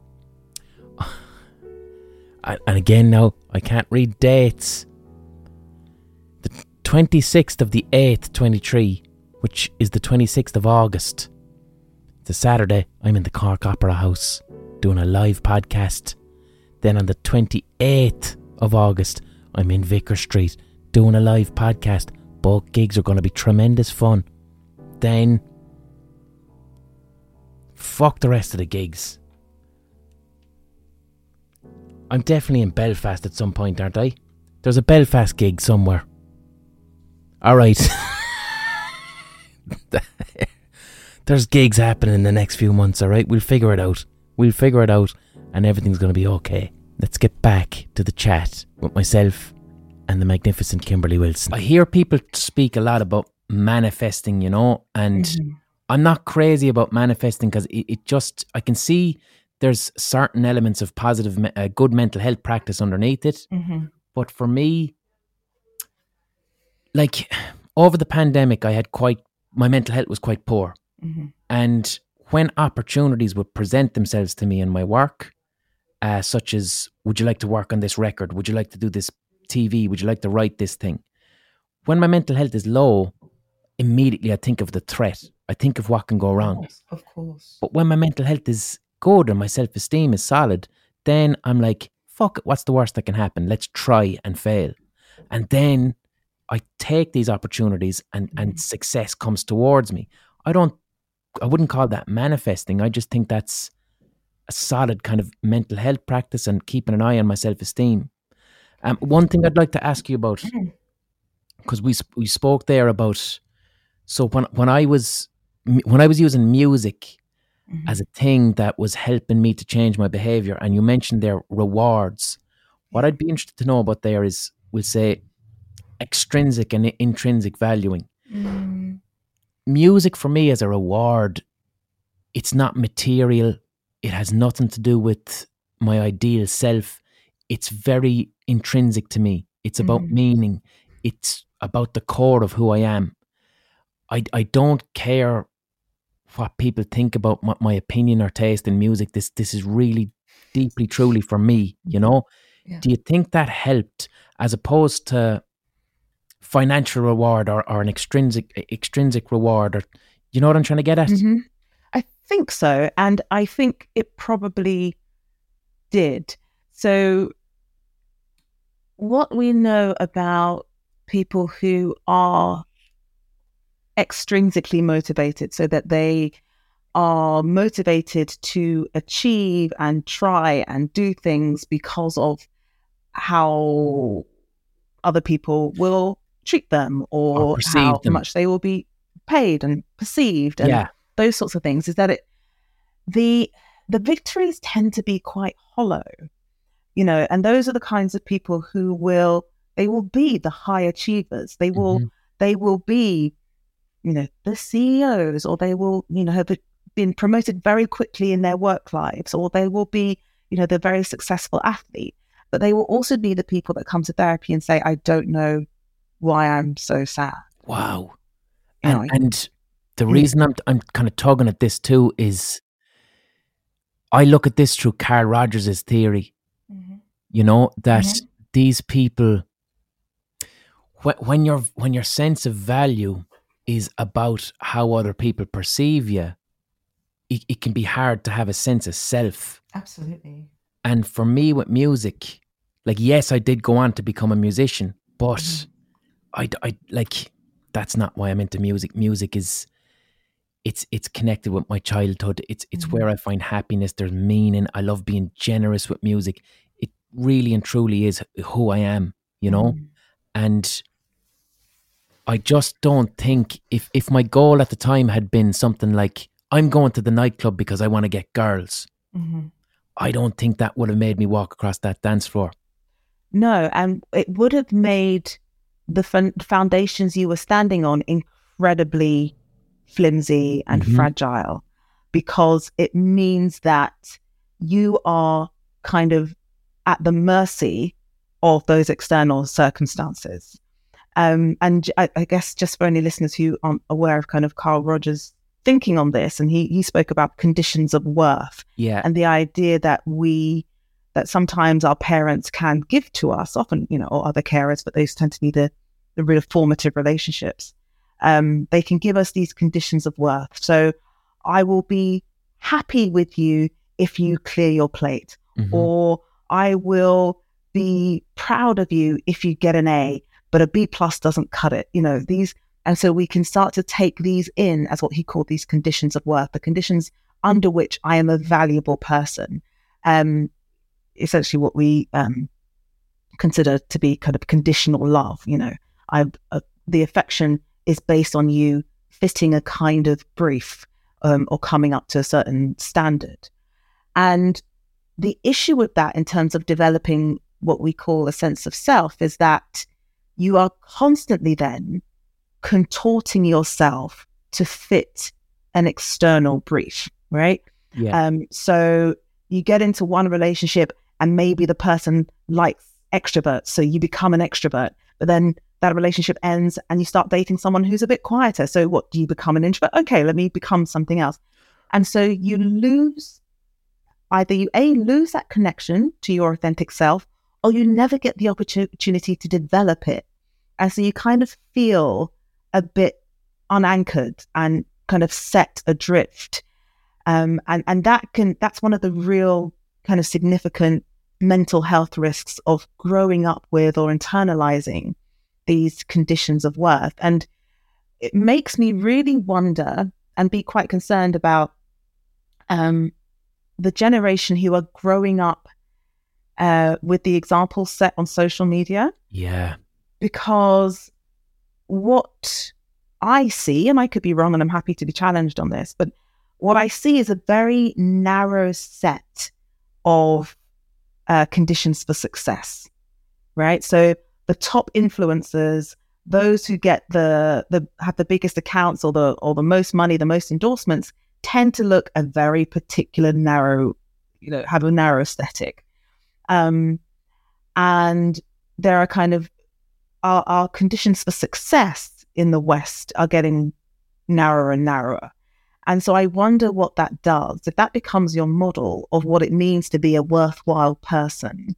And again now, I can't read dates. The twenty-sixth of the eighth, twenty-three, which is the twenty-sixth of August. It's a Saturday. I'm in the Cork Opera House doing a live podcast. Then on the twenty-eighth of August, I'm in Vicar Street doing a live podcast. Both gigs are going to be tremendous fun. Then, fuck the rest of the gigs. I'm definitely in Belfast at some point, aren't I? There's a Belfast gig somewhere. Alright. There's gigs happening in the next few months, alright? We'll figure it out. We'll figure it out and everything's going to be okay. Let's get back to the chat with myself and the magnificent Kimberly Wilson. I hear people speak a lot about manifesting, you know, and mm-hmm. I'm not crazy about manifesting because it, it just, I can see there's certain elements of positive, uh, good mental health practice underneath it. Mm-hmm. But for me, like over the pandemic, I had quite, my mental health was quite poor. Mm-hmm. And when opportunities would present themselves to me in my work, uh, such as, would you like to work on this record? Would you like to do this T V? Would you like to write this thing? When my mental health is low, immediately I think of the threat. I think of what can go wrong. Of course, of course. But when my mental health is good and my self-esteem is solid, then I'm like, fuck it, what's the worst that can happen? Let's try and fail. And then I take these opportunities and, and success comes towards me. I don't, I wouldn't call that manifesting. I just think that's a solid kind of mental health practice and keeping an eye on my self-esteem. Um, one thing I'd like to ask you about, because we we spoke there about, so when when I was when I was using music mm-hmm. as a thing that was helping me to change my behavior, and you mentioned their rewards, what I'd be interested to know about there is, we'll say, extrinsic and intrinsic valuing. Mm. Music for me as a reward, it's not material. It has nothing to do with my ideal self. It's very intrinsic to me. It's about mm. meaning. It's about the core of who I am. I, I don't care what people think about my, my opinion or taste in music. This this is really deeply, truly for me, you know? Yeah. Do you think that helped as opposed to financial reward or, or an extrinsic extrinsic reward? Or, you know what I'm trying to get at? Mm-hmm. I think so. And I think it probably did. So what we know about people who are extrinsically motivated, so that they are motivated to achieve and try and do things because of how other people will treat them or, or how them. much they will be paid and perceived and yeah. those sorts of things, is that it the the victories tend to be quite hollow, you know, and those are the kinds of people who will they will be the high achievers. They will mm-hmm. they will be, you know, the C E Os, or they will, you know, have been promoted very quickly in their work lives, or they will be, you know, the very successful athlete. But they will also be the people that come to therapy and say, I don't know why I'm so sad. Wow. You and, know, and the reason I'm I'm kind of tugging at this too is I look at this through Carl Rogers' theory, mm-hmm. you know, that mm-hmm. these people, wh- when your when your sense of value is about how other people perceive you, it, it can be hard to have a sense of self. Absolutely. And for me with music, like, yes, I did go on to become a musician, but mm. I, I, like, that's not why I'm into music. Music is, it's it's connected with my childhood. It's it's mm. where I find happiness. There's meaning. I love being generous with music. It really and truly is who I am, you know? Mm. And I just don't think, if, if my goal at the time had been something like, I'm going to the nightclub because I want to get girls, mm-hmm. I don't think that would have made me walk across that dance floor. No, and it would have made the f- foundations you were standing on incredibly flimsy and mm-hmm. fragile, because it means that you are kind of at the mercy of those external circumstances. Um, and I, I guess just for any listeners who aren't aware of kind of Carl Rogers' thinking on this, and he he spoke about conditions of worth, yeah, and the idea that we that sometimes our parents can give to us, often, you know, or other carers, but those tend to be the the real formative relationships. Um, they can give us these conditions of worth. So I will be happy with you if you clear your plate, mm-hmm. or I will be proud of you if you get an A, but a B plus doesn't cut it. You know, these. And so we can start to take these in as what he called these conditions of worth, the conditions under which I am a valuable person. Um, essentially what we um, consider to be kind of conditional love. You know, I uh, the affection is based on you fitting a kind of brief um, or coming up to a certain standard. And the issue with that in terms of developing what we call a sense of self is that you are constantly then contorting yourself to fit an external brief, right? Yeah. Um, so you get into one relationship and maybe the person likes extroverts, so you become an extrovert, but then that relationship ends and you start dating someone who's a bit quieter. So what, do you become an introvert? Okay, let me become something else. And so you lose, either you A, lose that connection to your authentic self, or you never get the opportunity to develop it. And so you kind of feel a bit unanchored and kind of set adrift. Um, and, and that can, that's one of the real kind of significant mental health risks of growing up with or internalizing these conditions of worth. And it makes me really wonder and be quite concerned about um, the generation who are growing up uh, with the examples set on social media. Yeah. Because what I see, and I could be wrong and I'm happy to be challenged on this, but what I see is a very narrow set of uh, conditions for success, right? So the top influencers, those who get the the have the biggest accounts or the or the most money, the most endorsements, tend to look a very particular narrow, you know, have a narrow aesthetic, um, and there are kind of our, our conditions for success in the West are getting narrower and narrower. And so I wonder what that does. If that becomes your model of what it means to be a worthwhile person,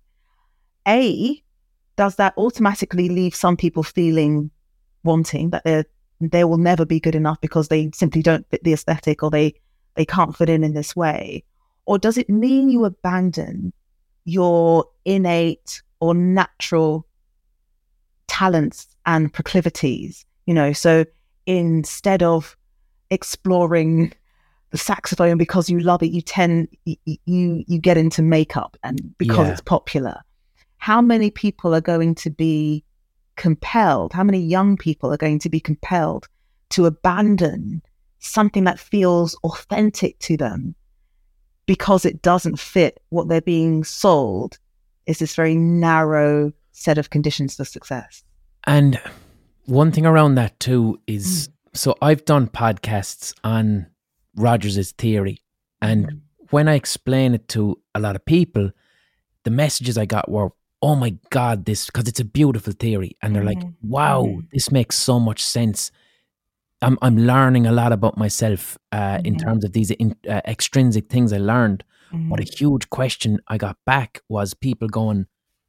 A, does that automatically leave some people feeling wanting that they they will never be good enough because they simply don't fit the aesthetic or they, they can't fit in in this way? Or does it mean you abandon your innate or natural talents and proclivities? You know, so instead of exploring the saxophone because you love it, you tend you you, you get into makeup and because Yeah. it's popular. How many people are going to be compelled? How many young people are going to be compelled to abandon something that feels authentic to them because it doesn't fit what they're being sold? Is this very narrow set of conditions for success? And one thing around that too is, mm. so I've done podcasts on Rogers's theory, and mm. when I explain it to a lot of people, the messages I got were, oh my God, this, because it's a beautiful theory. And they're mm. like, wow, mm. this makes so much sense. I'm I'm learning a lot about myself uh, mm. in terms of these in, uh, extrinsic things I learned. Mm. But a huge question I got back was people going,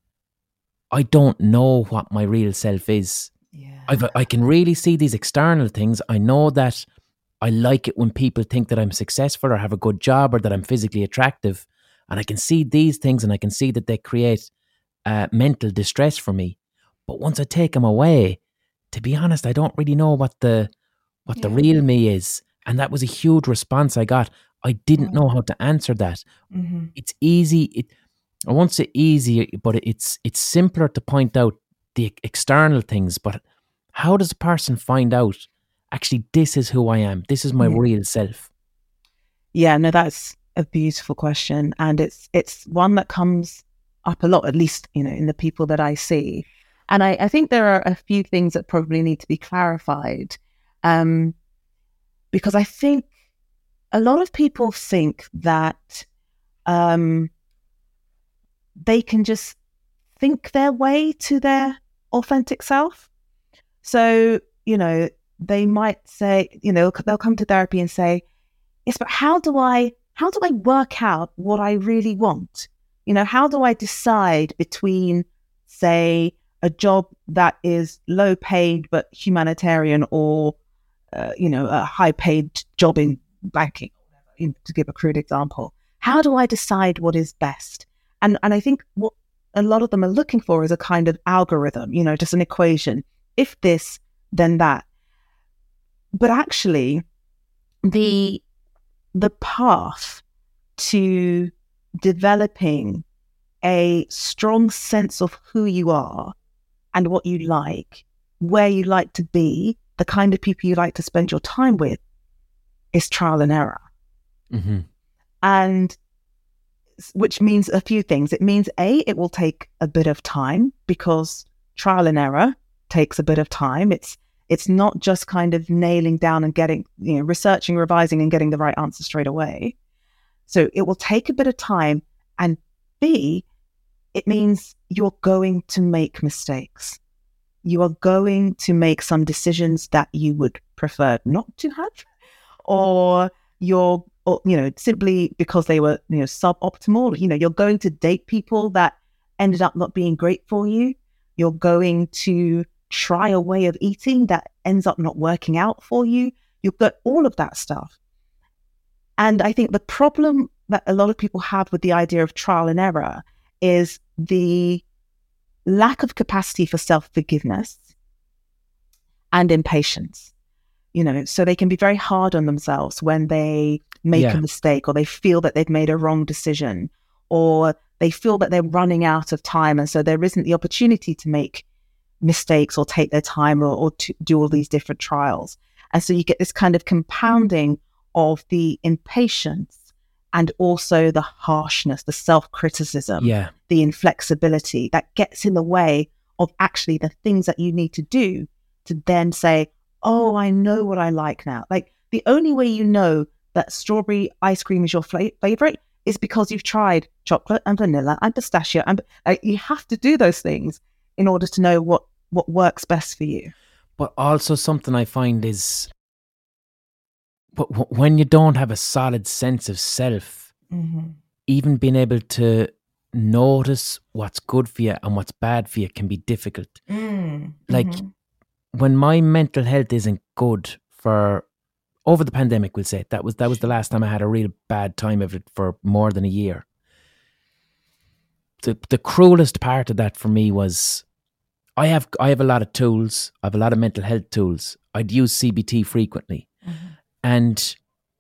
I don't know what my real self is. Yeah. I've, I can really see these external things. I know that I like it when people think that I'm successful or have a good job or that I'm physically attractive. And I can see these things and I can see that they create uh, mental distress for me. But once I take them away, to be honest, I don't really know what the what yeah. the real me is. And that was a huge response I got. I didn't mm-hmm. know how to answer that. Mm-hmm. It's easy. It, I won't say easy, but it's it's simpler to point out the external things. But how does a person find out, actually, this is who I am? This is my mm. real self? Yeah, no, that's a beautiful question. And it's it's one that comes up a lot, at least, you know, in the people that I see. And I, I think there are a few things that probably need to be clarified. Um, because I think a lot of people think that um, they can just think their way to their authentic self. So, you know, they might say, you know, they'll come to therapy and say, yes, but how do I, how do I work out what I really want? You know, how do I decide between, say, a job that is low paid but humanitarian or, uh, you know, a high paid job in banking, to give a crude example? How do I decide what is best? And and I think what a lot of them are looking for is a kind of algorithm, you know, just an equation. If this, then that. But actually, the the path to developing a strong sense of who you are and what you like, where you like to be, the kind of people you like to spend your time with, is trial and error. Mm-hmm. And which means a few things. It means, A, it will take a bit of time because trial and error takes a bit of time. It's it's not just kind of nailing down and getting, you know, researching, revising and getting the right answer straight away. So it will take a bit of time. And B, it means you're going to make mistakes. You are going to make some decisions that you would prefer not to have, or you're, or, you know, simply because they were, you know, suboptimal. You know, you're going to date people that ended up not being great for you. You're going to try a way of eating that ends up not working out for you. You've got all of that stuff. And I think the problem that a lot of people have with the idea of trial and error is the lack of capacity for self-forgiveness and impatience. You know, so they can be very hard on themselves when they make Yeah. a mistake, or they feel that they've made a wrong decision, or they feel that they're running out of time. And so there isn't the opportunity to make mistakes or take their time, or, or to do all these different trials. And so you get this kind of compounding of the impatience and also the harshness, the self-criticism, Yeah. the inflexibility that gets in the way of actually the things that you need to do to then say, oh, I know what I like now. Like, the only way you know that strawberry ice cream is your fla- favorite is because you've tried chocolate and vanilla and pistachio. And like, you have to do those things in order to know what, what works best for you. But also something I find is, but w- when you don't have a solid sense of self, Mm-hmm. even being able to notice what's good for you and what's bad for you can be difficult. Mm-hmm. Like, when my mental health isn't good for over the pandemic, we'll say that was that was the last time I had a real bad time of it for more than a year. The the cruelest part of that for me was I have I have a lot of tools. I have a lot of mental health tools. I'd use C B T frequently, Mm-hmm. and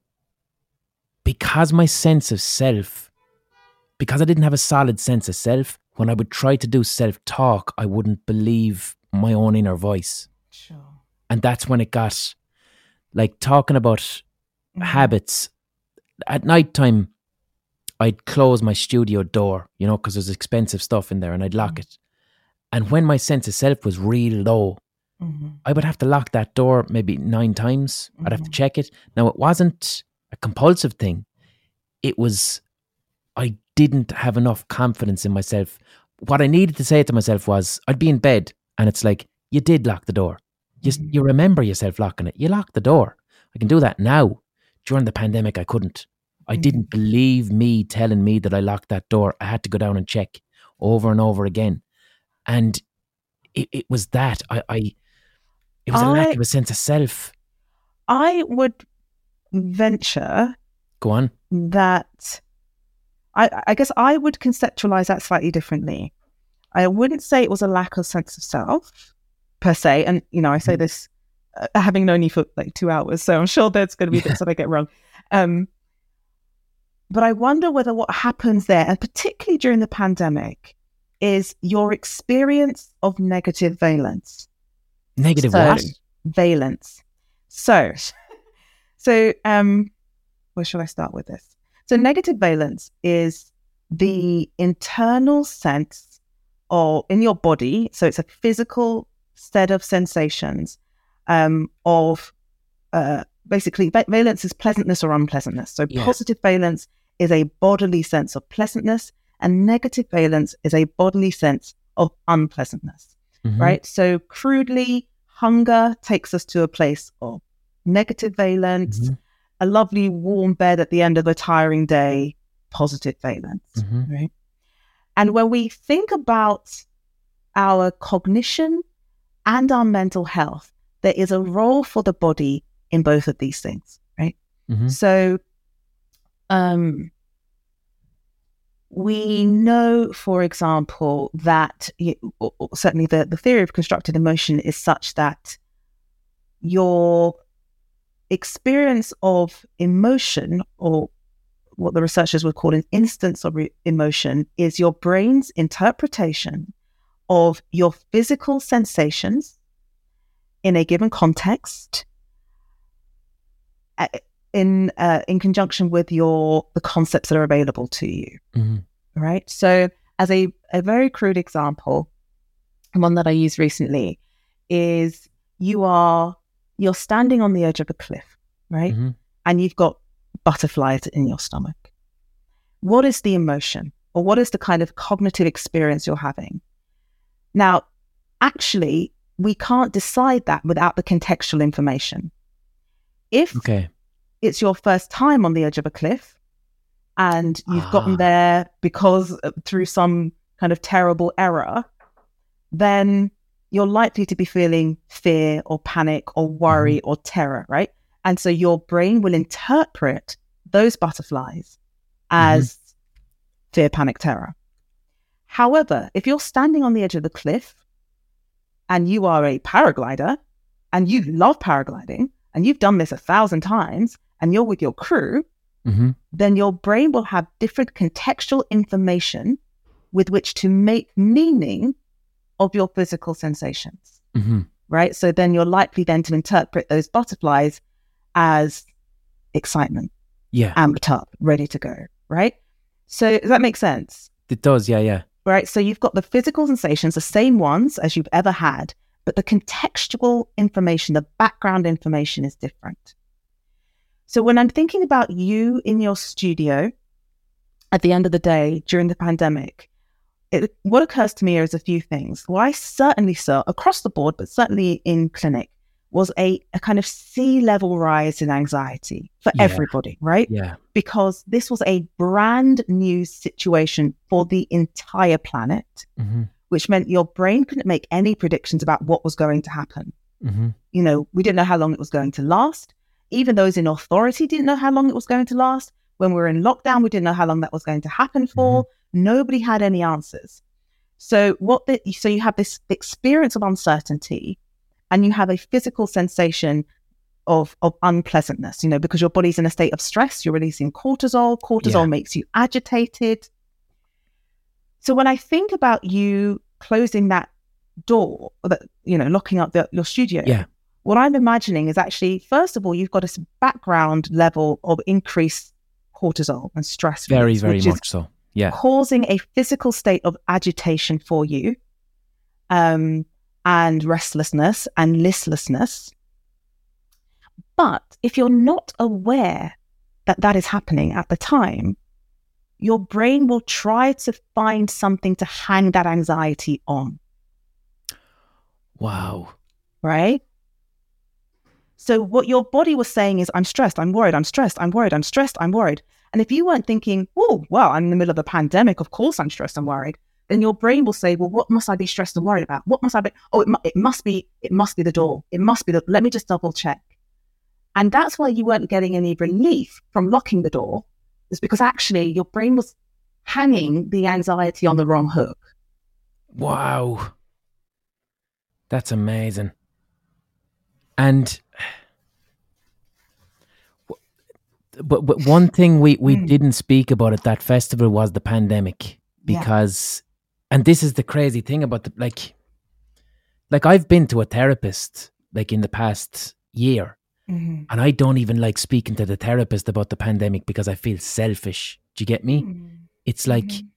because my sense of self, because I didn't have a solid sense of self, when I would try to do self talk, I wouldn't believe my own inner voice. Sure. And that's when it got, like, talking about Mm-hmm. habits. At night time, I'd close my studio door, you know, because there's expensive stuff in there, and I'd lock Mm-hmm. it. And when my sense of self was real low, Mm-hmm. I would have to lock that door maybe nine times. I'd have to Mhm. check it. Now, it wasn't a compulsive thing. It was, I didn't have enough confidence in myself. What I needed to say to myself was, I'd be in bed, and it's like, you did lock the door. You, Mhm. you remember yourself locking it. You locked the door. I can do that now. During the pandemic, I couldn't. I Mhm. didn't believe me telling me that I locked that door. I had to go down and check over and over again. And it, it was that. I, I It was a lack I- of a sense of self. I would venture Go on. that I, I guess I would conceptualize that slightly differently. I wouldn't say it was a lack of sense of self per se. And, you know, I say this uh, having known you for like two hours, so I'm sure there's going to be bits that I get wrong. Um, but I wonder whether what happens there, and particularly during the pandemic, is your experience of negative valence. Negative So, what? Valence. So, so um, where shall I start with this? So, negative valence is the internal sense of in your body. So, it's a physical set of sensations um, of uh, basically va- valence is pleasantness or unpleasantness. So, Yeah. positive valence is a bodily sense of pleasantness, and negative valence is a bodily sense of unpleasantness. Mhm. Right? So crudely, hunger takes us to a place of negative valence, Mhm. a lovely warm bed at the end of a tiring day, positive valence, Mhm. right? And when we think about our cognition and our mental health, there is a role for the body in both of these things, right? Mhm. So um, we know, for example, that you, or- or certainly the, the theory of constructed emotion is such that your experience of emotion, or what the researchers would call an instance of re- emotion, is your brain's interpretation of your physical sensations in a given context, uh, in uh, in conjunction with your the concepts that are available to you. Mhm. Right. So as a, a very crude example, one that I used recently is you are, you're standing on the edge of a cliff, right? Mhm. And you've got butterflies in your stomach. What is the emotion, or what is the kind of cognitive experience you're having? Now, actually, we can't decide that without the contextual information. If Okay. it's your first time on the edge of a cliff, and you've Ah. gotten there because uh, through some kind of terrible error, then you're likely to be feeling fear or panic or worry or terror, right? And so your brain will interpret those butterflies as fear, panic, terror. However, if you're standing on the edge of the cliff and you are a paraglider and you love paragliding and you've done this a thousand times and you're with your crew, mm-hmm. then your brain will have different contextual information with which to make meaning of your physical sensations, mm-hmm. right? So then you're likely then to interpret those butterflies as excitement, yeah, amped up, ready to go, right? So does that make sense? It does, yeah, yeah. Right, so you've got the physical sensations, the same ones as you've ever had, but the contextual information, the background information is different. So when I'm thinking about you in your studio at the end of the day during the pandemic, it, what occurs to me is a few things. What I certainly saw across the board, but certainly in clinic, was a, a kind of sea level rise in anxiety for yeah. everybody, right? Yeah. Because this was a brand new situation for the entire planet, mm-hmm. which meant your brain couldn't make any predictions about what was going to happen. Mm-hmm. You know, we didn't know how long it was going to last. Even those in authority didn't know how long it was going to last. When we were in lockdown, we didn't know how long that was going to happen for. Mm-hmm. Nobody had any answers. So what the, so you have this experience of uncertainty, and you have a physical sensation of, of unpleasantness, you know, because your body's in a state of stress. You're releasing cortisol. Cortisol yeah. makes you agitated. So when I think about you closing that door, that, you know, locking up the, your studio, yeah. what I'm imagining is actually, first of all, you've got this background level of increased cortisol and stress. Very, release, very which much is so. Yeah. Causing a physical state of agitation for you. Um, and restlessness and listlessness. But if you're not aware that that is happening at the time, your brain will try to find something to hang that anxiety on. Wow. Right? So what your body was saying is, I'm stressed, I'm worried, I'm stressed, I'm worried, I'm stressed, I'm worried. And if you weren't thinking, oh, well, I'm in the middle of a pandemic, of course I'm stressed and worried, then your brain will say, well, what must I be stressed and worried about? What must I be? Oh, it, mu- it must be, it must be the door. It must be the, let me just double check. And that's why you weren't getting any relief from locking the door, is because actually your brain was hanging the anxiety on the wrong hook. Wow. That's amazing. And, but, but one thing we, we mm. didn't speak about at that festival was the pandemic, because... Yeah. And this is the crazy thing about the, like, like I've been to a therapist like in the past year, mm-hmm. and I don't even like speaking to the therapist about the pandemic because I feel selfish. Do you get me? Mm-hmm. It's like, mm-hmm.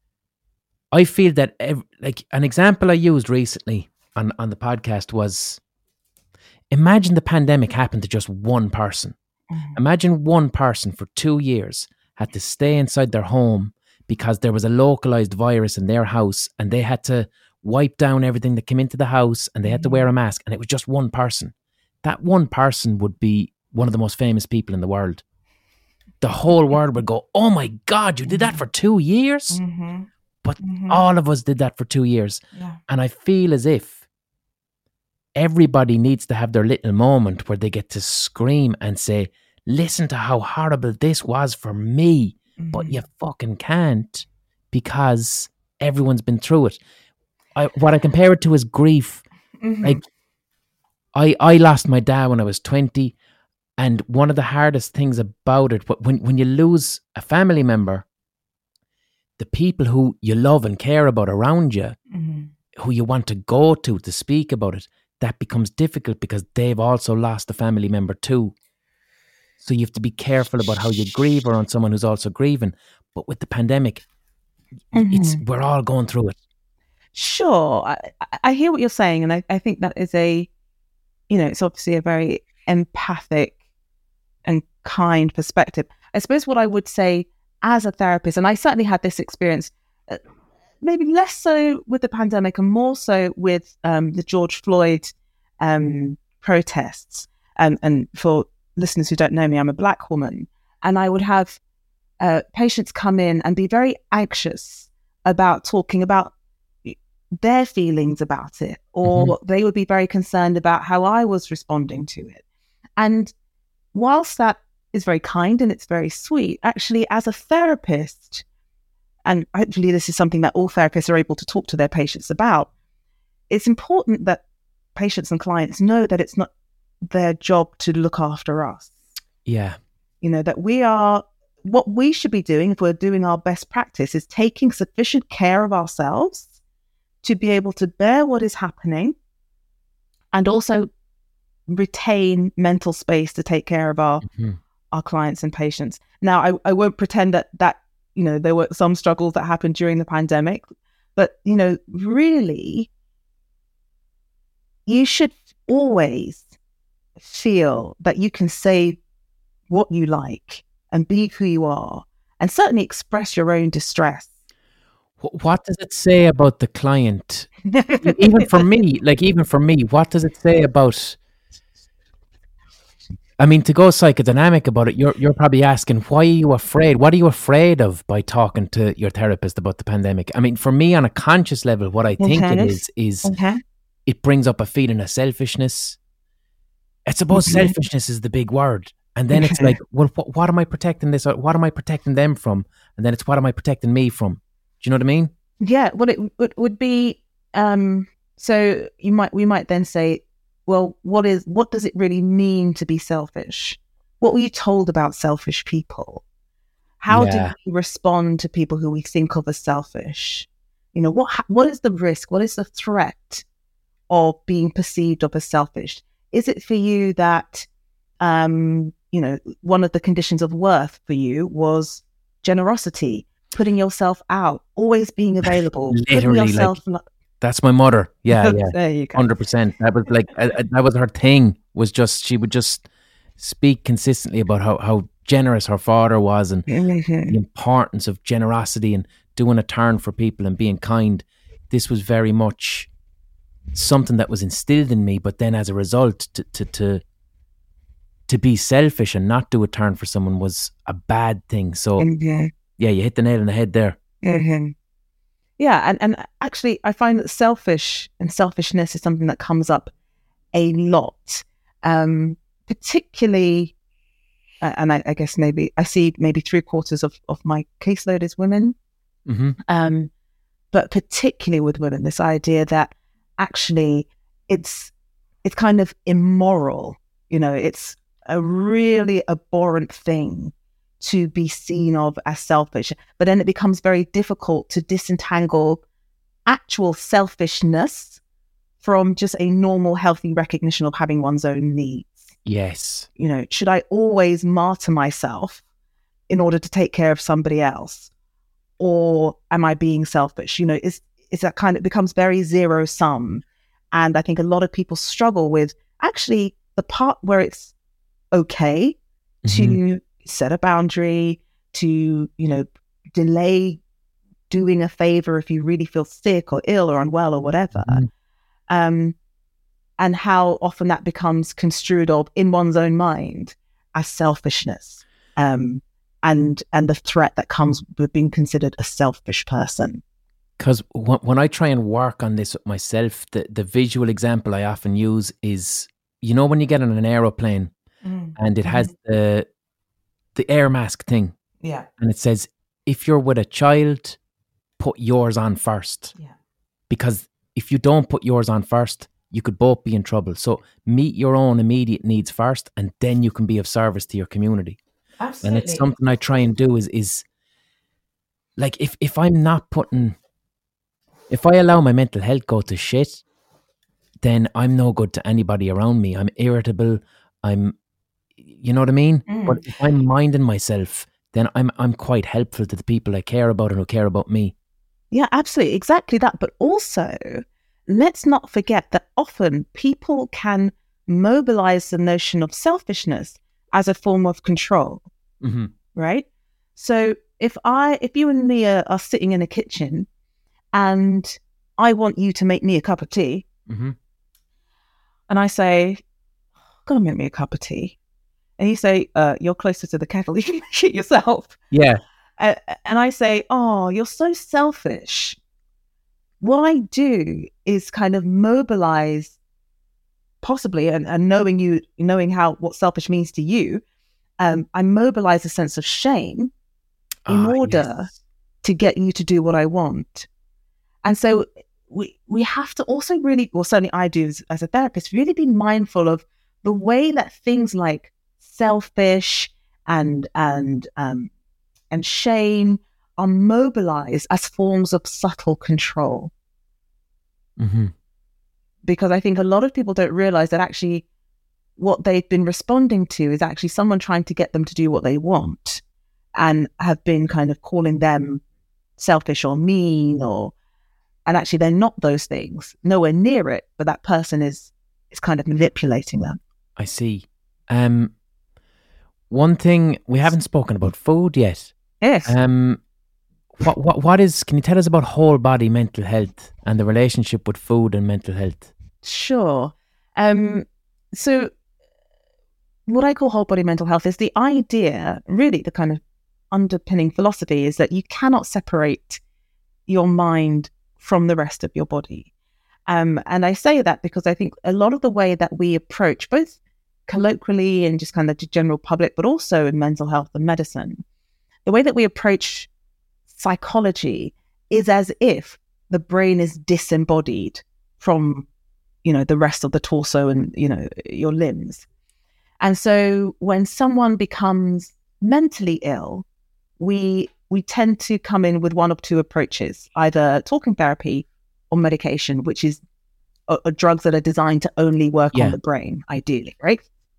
I feel that, ev- like an example I used recently on, on the podcast was, imagine the pandemic happened to just one person. Mm-hmm. Imagine one person for two years had to stay inside their home because there was a localized virus in their house and they had to wipe down everything that came into the house and they had to wear a mask, and it was just one person. That one person would be one of the most famous people in the world. The whole world would go, oh my God, you did that for two years? Mm-hmm. But mm-hmm. all of us did that for two years. Yeah. And I feel as if everybody needs to have their little moment where they get to scream and say, listen to how horrible this was for me. Mm-hmm. But you fucking can't, because everyone's been through it. I, what I compare it to is grief. Mm-hmm. Like, I, I lost my dad when I was twenty, and one of the hardest things about it, when, when you lose a family member, the people who you love and care about around you, mm-hmm. who you want to go to to speak about it, that becomes difficult because they've also lost a family member too. So you have to be careful about how you grieve around someone who's also grieving. But with the pandemic, mm-hmm. it's we're all going through it. Sure. I, I hear what you're saying. And I, I think that is a, you know, it's obviously a very empathic and kind perspective. I suppose what I would say as a therapist, and I certainly had this experience, uh, maybe less so with the pandemic and more so with um, the George Floyd um, protests. Um, and for listeners who don't know me, I'm a Black woman, and I would have uh, patients come in and be very anxious about talking about their feelings about it, or mm-hmm. they would be very concerned about how I was responding to it. And whilst that is very kind and it's very sweet, actually, as a therapist, and hopefully this is something that all therapists are able to talk to their patients about, it's important that patients and clients know that it's not their job to look after us. Yeah. You know, that we are, what we should be doing if we're doing our best practice is taking sufficient care of ourselves to be able to bear what is happening and also retain mental space to take care of our mm-hmm. our clients and patients. Now, I, I won't pretend that that, you know, there were some struggles that happened during the pandemic, but, you know, really, you should always feel that you can say what you like and be who you are and certainly express your own distress. What does it say about the client? Even for me, like even for me, what does it say about, I mean, to go psychodynamic about it, you're you're probably asking, why are you afraid? What are you afraid of by talking to your therapist about the pandemic? I mean, for me on a conscious level, what I think okay. it is, is okay. it brings up a feeling of selfishness. I suppose okay. selfishness is the big word. And then okay. it's like, well, what, what am I protecting this? What am I protecting them from? And then it's, what am I protecting me from? Do you know what I mean? Yeah. Well, it, it would be, um, so you might, we might then say, well, what is, what does it really mean to be selfish? What were you told about selfish people? How Yeah. do we respond to people who we think of as selfish? You know, what, what is the risk? What is the threat of being perceived of as selfish? Is it for you that, um, you know, one of the conditions of worth for you was generosity, putting yourself out, always being available, putting Literally, yourself. like, that's my mother. Yeah, yeah, there you go. one hundred percent. That was like uh, that was her thing. Was just she would just speak consistently about how how generous her father was and mm-hmm. the importance of generosity and doing a turn for people and being kind. This was very much something that was instilled in me. But then, as a result, to to to to be selfish and not do a turn for someone was a bad thing. So. Mm-hmm. Yeah, you hit the nail on the head there. Mm-hmm. Yeah, and, and actually I find that selfish and selfishness is something that comes up a lot, um, particularly, uh, and I, I guess maybe I see maybe three quarters of, of my caseload is women, mm-hmm. um, but particularly with women, this idea that actually it's it's kind of immoral, you know, it's a really abhorrent thing to be seen of as selfish, but then it becomes very difficult to disentangle actual selfishness from just a normal, healthy recognition of having one's own needs. Yes. You know, should I always martyr myself in order to take care of somebody else? Or am I being selfish? You know, is is that kind of becomes very zero sum. And I think a lot of people struggle with actually the part where it's okay mm-hmm. to set a boundary, to, you know, delay doing a favor if you really feel sick or ill or unwell or whatever. Mm-hmm. Um, and how often that becomes construed of in one's own mind as selfishness, um, and and the threat that comes with being considered a selfish person. Because w- when I try and work on this with myself, the, the visual example I often use is, you know, when you get on an aeroplane mm. and it mm-hmm. has the the air mask thing. Yeah. And it says, if you're with a child, put yours on first. Yeah. Because if you don't put yours on first, you could both be in trouble. So meet your own immediate needs first, and then you can be of service to your community. Absolutely. And it's something I try and do is, is like, if, if I'm not putting, if I allow my mental health go to shit, then I'm no good to anybody around me. I'm irritable. I'm, you know what I mean? Mm. But if I'm minding myself, then I'm I'm quite helpful to the people I care about and who care about me. Yeah, absolutely. Exactly that. But also, let's not forget that often people can mobilize the notion of selfishness as a form of control, mm-hmm. right? So if I, if you and me are, are sitting in a kitchen and I want you to make me a cup of tea, mm-hmm. and I say, go and make me a cup of tea. And you say, uh, you're closer to the kettle, you can make it yourself. Yeah. Uh, and I say, oh, you're so selfish. What I do is kind of mobilize, possibly, and, and knowing you, knowing how what selfish means to you, um, I mobilize a sense of shame in oh, order yes. to get you to do what I want. And so we we have to also really, well, certainly I do as, as a therapist, really be mindful of the way that things like selfish and and um, and shame are mobilized as forms of subtle control. Mm-hmm. Because I think a lot of people don't realize that actually what they've been responding to is actually someone trying to get them to do what they want, and have been kind of calling them selfish or mean, or and actually they're not those things, nowhere near it, but that person is is kind of manipulating them. I see. Um, one thing we haven't spoken about food yet. Yes. Um, what what what is? Can you tell us about whole body mental health and the relationship with food and mental health? Sure. Um, so what I call whole body mental health is the idea, really the kind of underpinning philosophy, is that you cannot separate your mind from the rest of your body. Um, and I say that because I think a lot of the way that we approach, both colloquially and just kind of the general public, but also in mental health and medicine, the way that we approach psychology is as if the brain is disembodied from, you know, the rest of the torso and, you know, your limbs. And so when someone becomes mentally ill, we we tend to come in with one of two approaches, either talking therapy or medication, which is uh, drugs that are designed to only work Yeah. on the brain, ideally, right?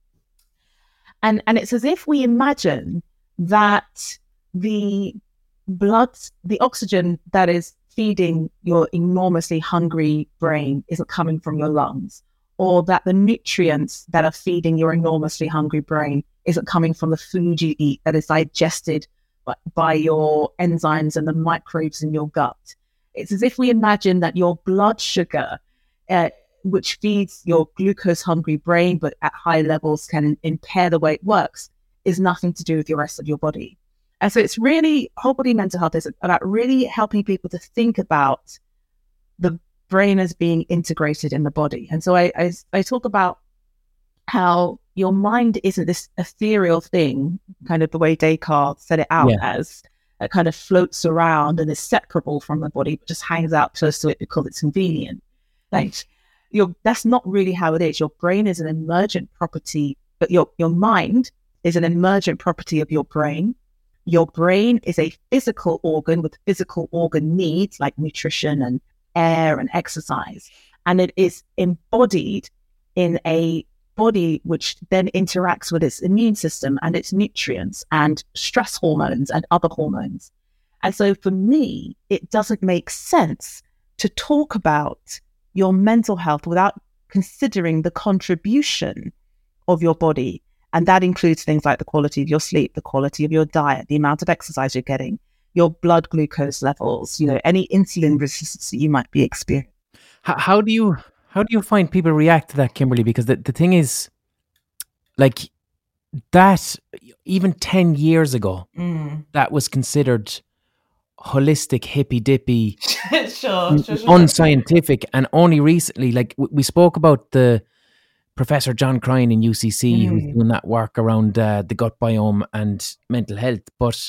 And and it's as if we imagine that the blood, the oxygen that is feeding your enormously hungry brain isn't coming from your lungs, or that the nutrients that are feeding your enormously hungry brain isn't coming from the food you eat that is digested by, by your enzymes and the microbes in your gut. It's as if we imagine that your blood sugar, uh, which feeds your glucose-hungry brain, but at high levels can impair the way it works, is nothing to do with the rest of your body. And so it's really, whole body mental health is about really helping people to think about the brain as being integrated in the body. And so I, I, I talk about how your mind isn't this ethereal thing, kind of the way Descartes set it out Yeah. as, that kind of floats around and is separable from the body, but just hangs out close to it because it's convenient. Like, your, that's not really how it is. Your brain is an emergent property, but your, your mind is an emergent property of your brain. Your brain is a physical organ with physical organ needs like nutrition and air and exercise. And it is embodied in a body which then interacts with its immune system and its nutrients and stress hormones and other hormones. And so for me, it doesn't make sense to talk about your mental health without considering the contribution of your body. And that includes things like the quality of your sleep, the quality of your diet, the amount of exercise you're getting, your blood glucose levels, you know, any insulin resistance that you might be experiencing. How, how do you how do you find people react to that, Kimberly? Because the, the thing is, like, that even ten years ago, Mm. that was considered holistic, hippy dippy, sure, sure, sure. unscientific, and only recently, like w- we spoke about the Professor John Crine in U C C, who's Mm. doing that work around uh, the gut biome and mental health. But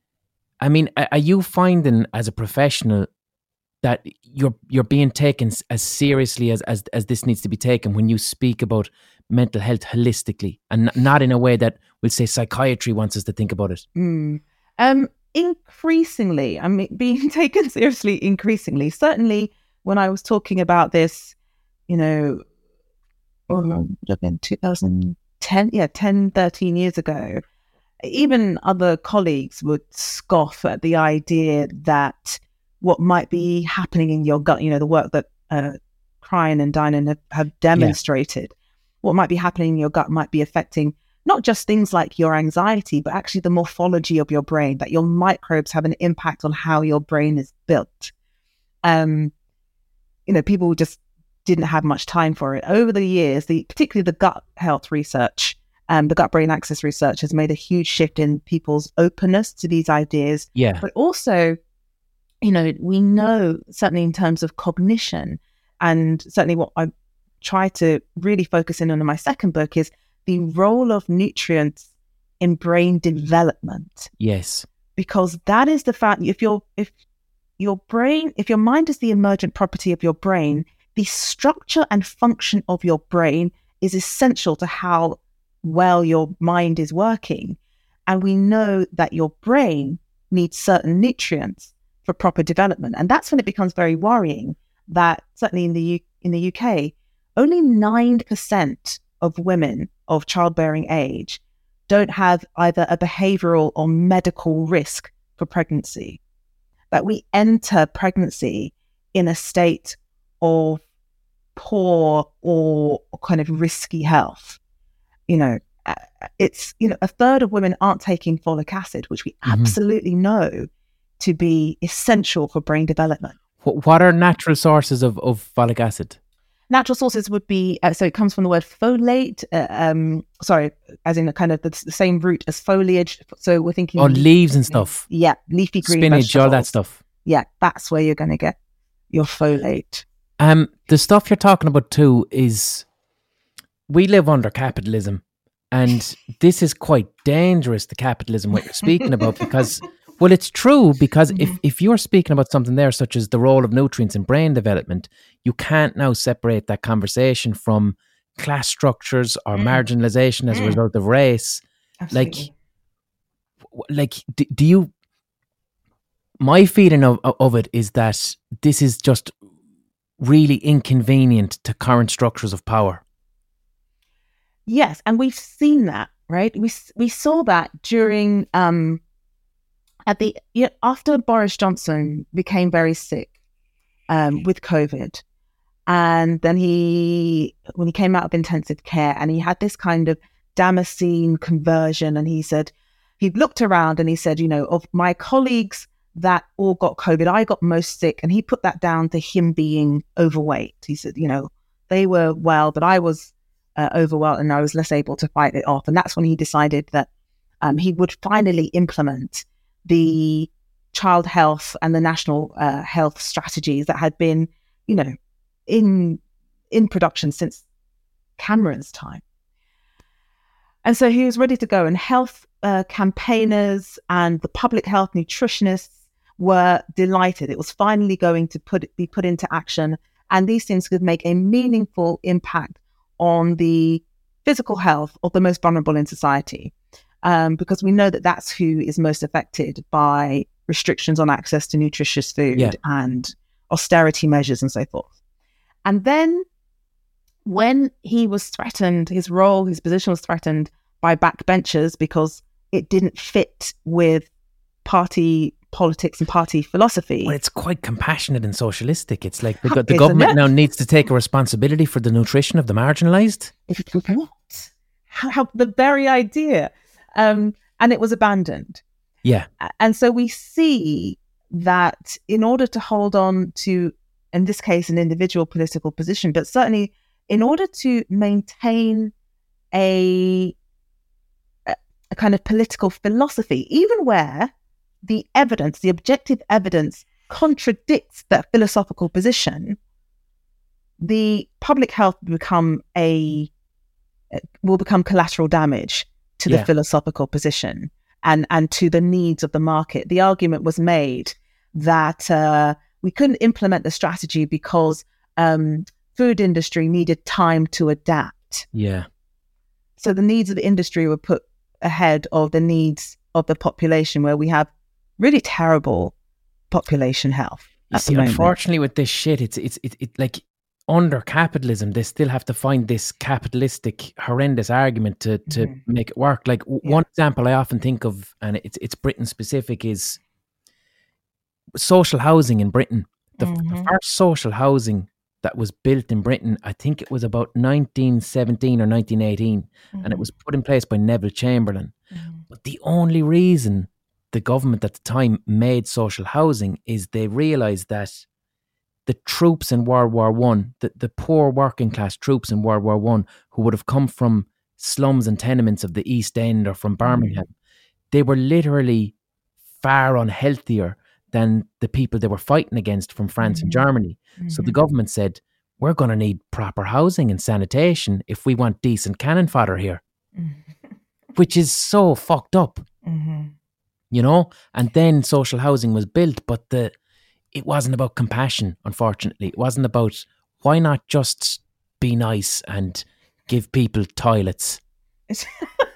I mean, a- are you finding as a professional that you're you're being taken s- as seriously as, as as this needs to be taken when you speak about mental health holistically, and n- not in a way that we'll say psychiatry wants us to think about it? Mm. Um, increasingly, I mean, being taken seriously increasingly. Certainly when I was talking about this, you know, oh, in two thousand ten, yeah, ten, thirteen years ago, even other colleagues would scoff at the idea that what might be happening in your gut, you know, the work that uh, Crine and Dinan have, have demonstrated, what might be happening in your gut might be affecting not just things like your anxiety, but actually the morphology of your brain, that your microbes have an impact on how your brain is built. Um, you know, people just didn't have much time for it. Over the years, the particularly the gut health research, um, the gut-brain axis research has made a huge shift in people's openness to these ideas. Yeah. But also, you know, we know, certainly in terms of cognition, and certainly what I try to really focus in on in my second book is the role of nutrients in brain development. Yes. because that is the fact. If your if your brain, if your mind is the emergent property of your brain, the structure and function of your brain is essential to how well your mind is working. And we know that your brain needs certain nutrients for proper development. And that's when it becomes very worrying that certainly in the U- in the U K, only nine percent of women of childbearing age don't have either a behavioral or medical risk for pregnancy. That we enter pregnancy in a state of poor or kind of risky health. You know, it's, you know, a third of women aren't taking folic acid, which we mm-hmm. absolutely know to be essential for brain development. What are natural sources of, of folic acid? Natural sources would be, uh, so it comes from the word folate, uh, um, sorry, as in a kind of the, the same root as foliage. So we're thinking... Oh, leaves and stuff. Yeah, leafy green spinach, vegetables. All that stuff. Yeah, that's where you're going to get your folate. Um, the stuff you're talking about too is, we live under capitalism, and this is quite dangerous, the capitalism what you're speaking about, because... Well, it's true, because if, if you're speaking about something there, such as the role of nutrients in brain development, you can't now separate that conversation from class structures or mm. marginalization as mm. a result of race. Absolutely. Like, like do, do you... My feeling of, of it is that this is just really inconvenient to current structures of power. Yes, and we've seen that, right? We we saw that during... Um, At the you know, after Boris Johnson became very sick um, with COVID, and then he when he came out of intensive care, and he had this kind of Damascene conversion, and he said he looked around and he said, you know, of my colleagues that all got COVID, I got most sick, and he put that down to him being overweight. He said, you know, they were well, but I was uh, overweight, and I was less able to fight it off, and that's when he decided that um, he would finally implement the child health and the national uh, health strategies that had been, you know, in in production since Cameron's time. And so he was ready to go. And health uh, campaigners and the public health nutritionists were delighted. It was finally going to put be put into action, and these things could make a meaningful impact on the physical health of the most vulnerable in society. Um, because we know that that's who is most affected by restrictions on access to nutritious food yeah. and austerity measures and so forth. And then when he was threatened, his role, his position was threatened by backbenchers because it didn't fit with party politics and party philosophy. Well, it's quite compassionate and socialistic. It's like the, go- the government it? now needs to take a responsibility for the nutrition of the marginalised. What? How, how the very idea... Um, and it was abandoned. Yeah. And so we see that in order to hold on to, in this case, an individual political position, but certainly in order to maintain a, a kind of political philosophy, even where the evidence, the objective evidence contradicts that philosophical position, the public health will become a, will become collateral damage to the yeah. philosophical position and, and to the needs of the market. The argument was made that uh, we couldn't implement the strategy because um, food industry needed time to adapt. Yeah. So the needs of the industry were put ahead of the needs of the population, where we have really terrible population health. You see, unfortunately, with this shit, it's it's it, it like under capitalism, they still have to find this capitalistic, horrendous argument to to mm-hmm. make it work. Like w- yeah. one example I often think of, and it's it's Britain specific, is social housing in Britain. The, mm-hmm. the first social housing that was built in Britain, I think it was about nineteen seventeen or nineteen eighteen, mm-hmm. and it was put in place by Neville Chamberlain. Mm-hmm. But the only reason the government at the time made social housing is they realised that the troops in World War One, the, the poor working class troops in World War One, who would have come from slums and tenements of the East End or from Birmingham, mm-hmm. they were literally far unhealthier than the people they were fighting against from France mm-hmm. and Germany. Mm-hmm. So the government said, we're going to need proper housing and sanitation if we want decent cannon fodder here, mm-hmm. which is so fucked up. Mm-hmm. you know? And then social housing was built, but the it wasn't about compassion, unfortunately. It wasn't about, why not just be nice and give people toilets? It's,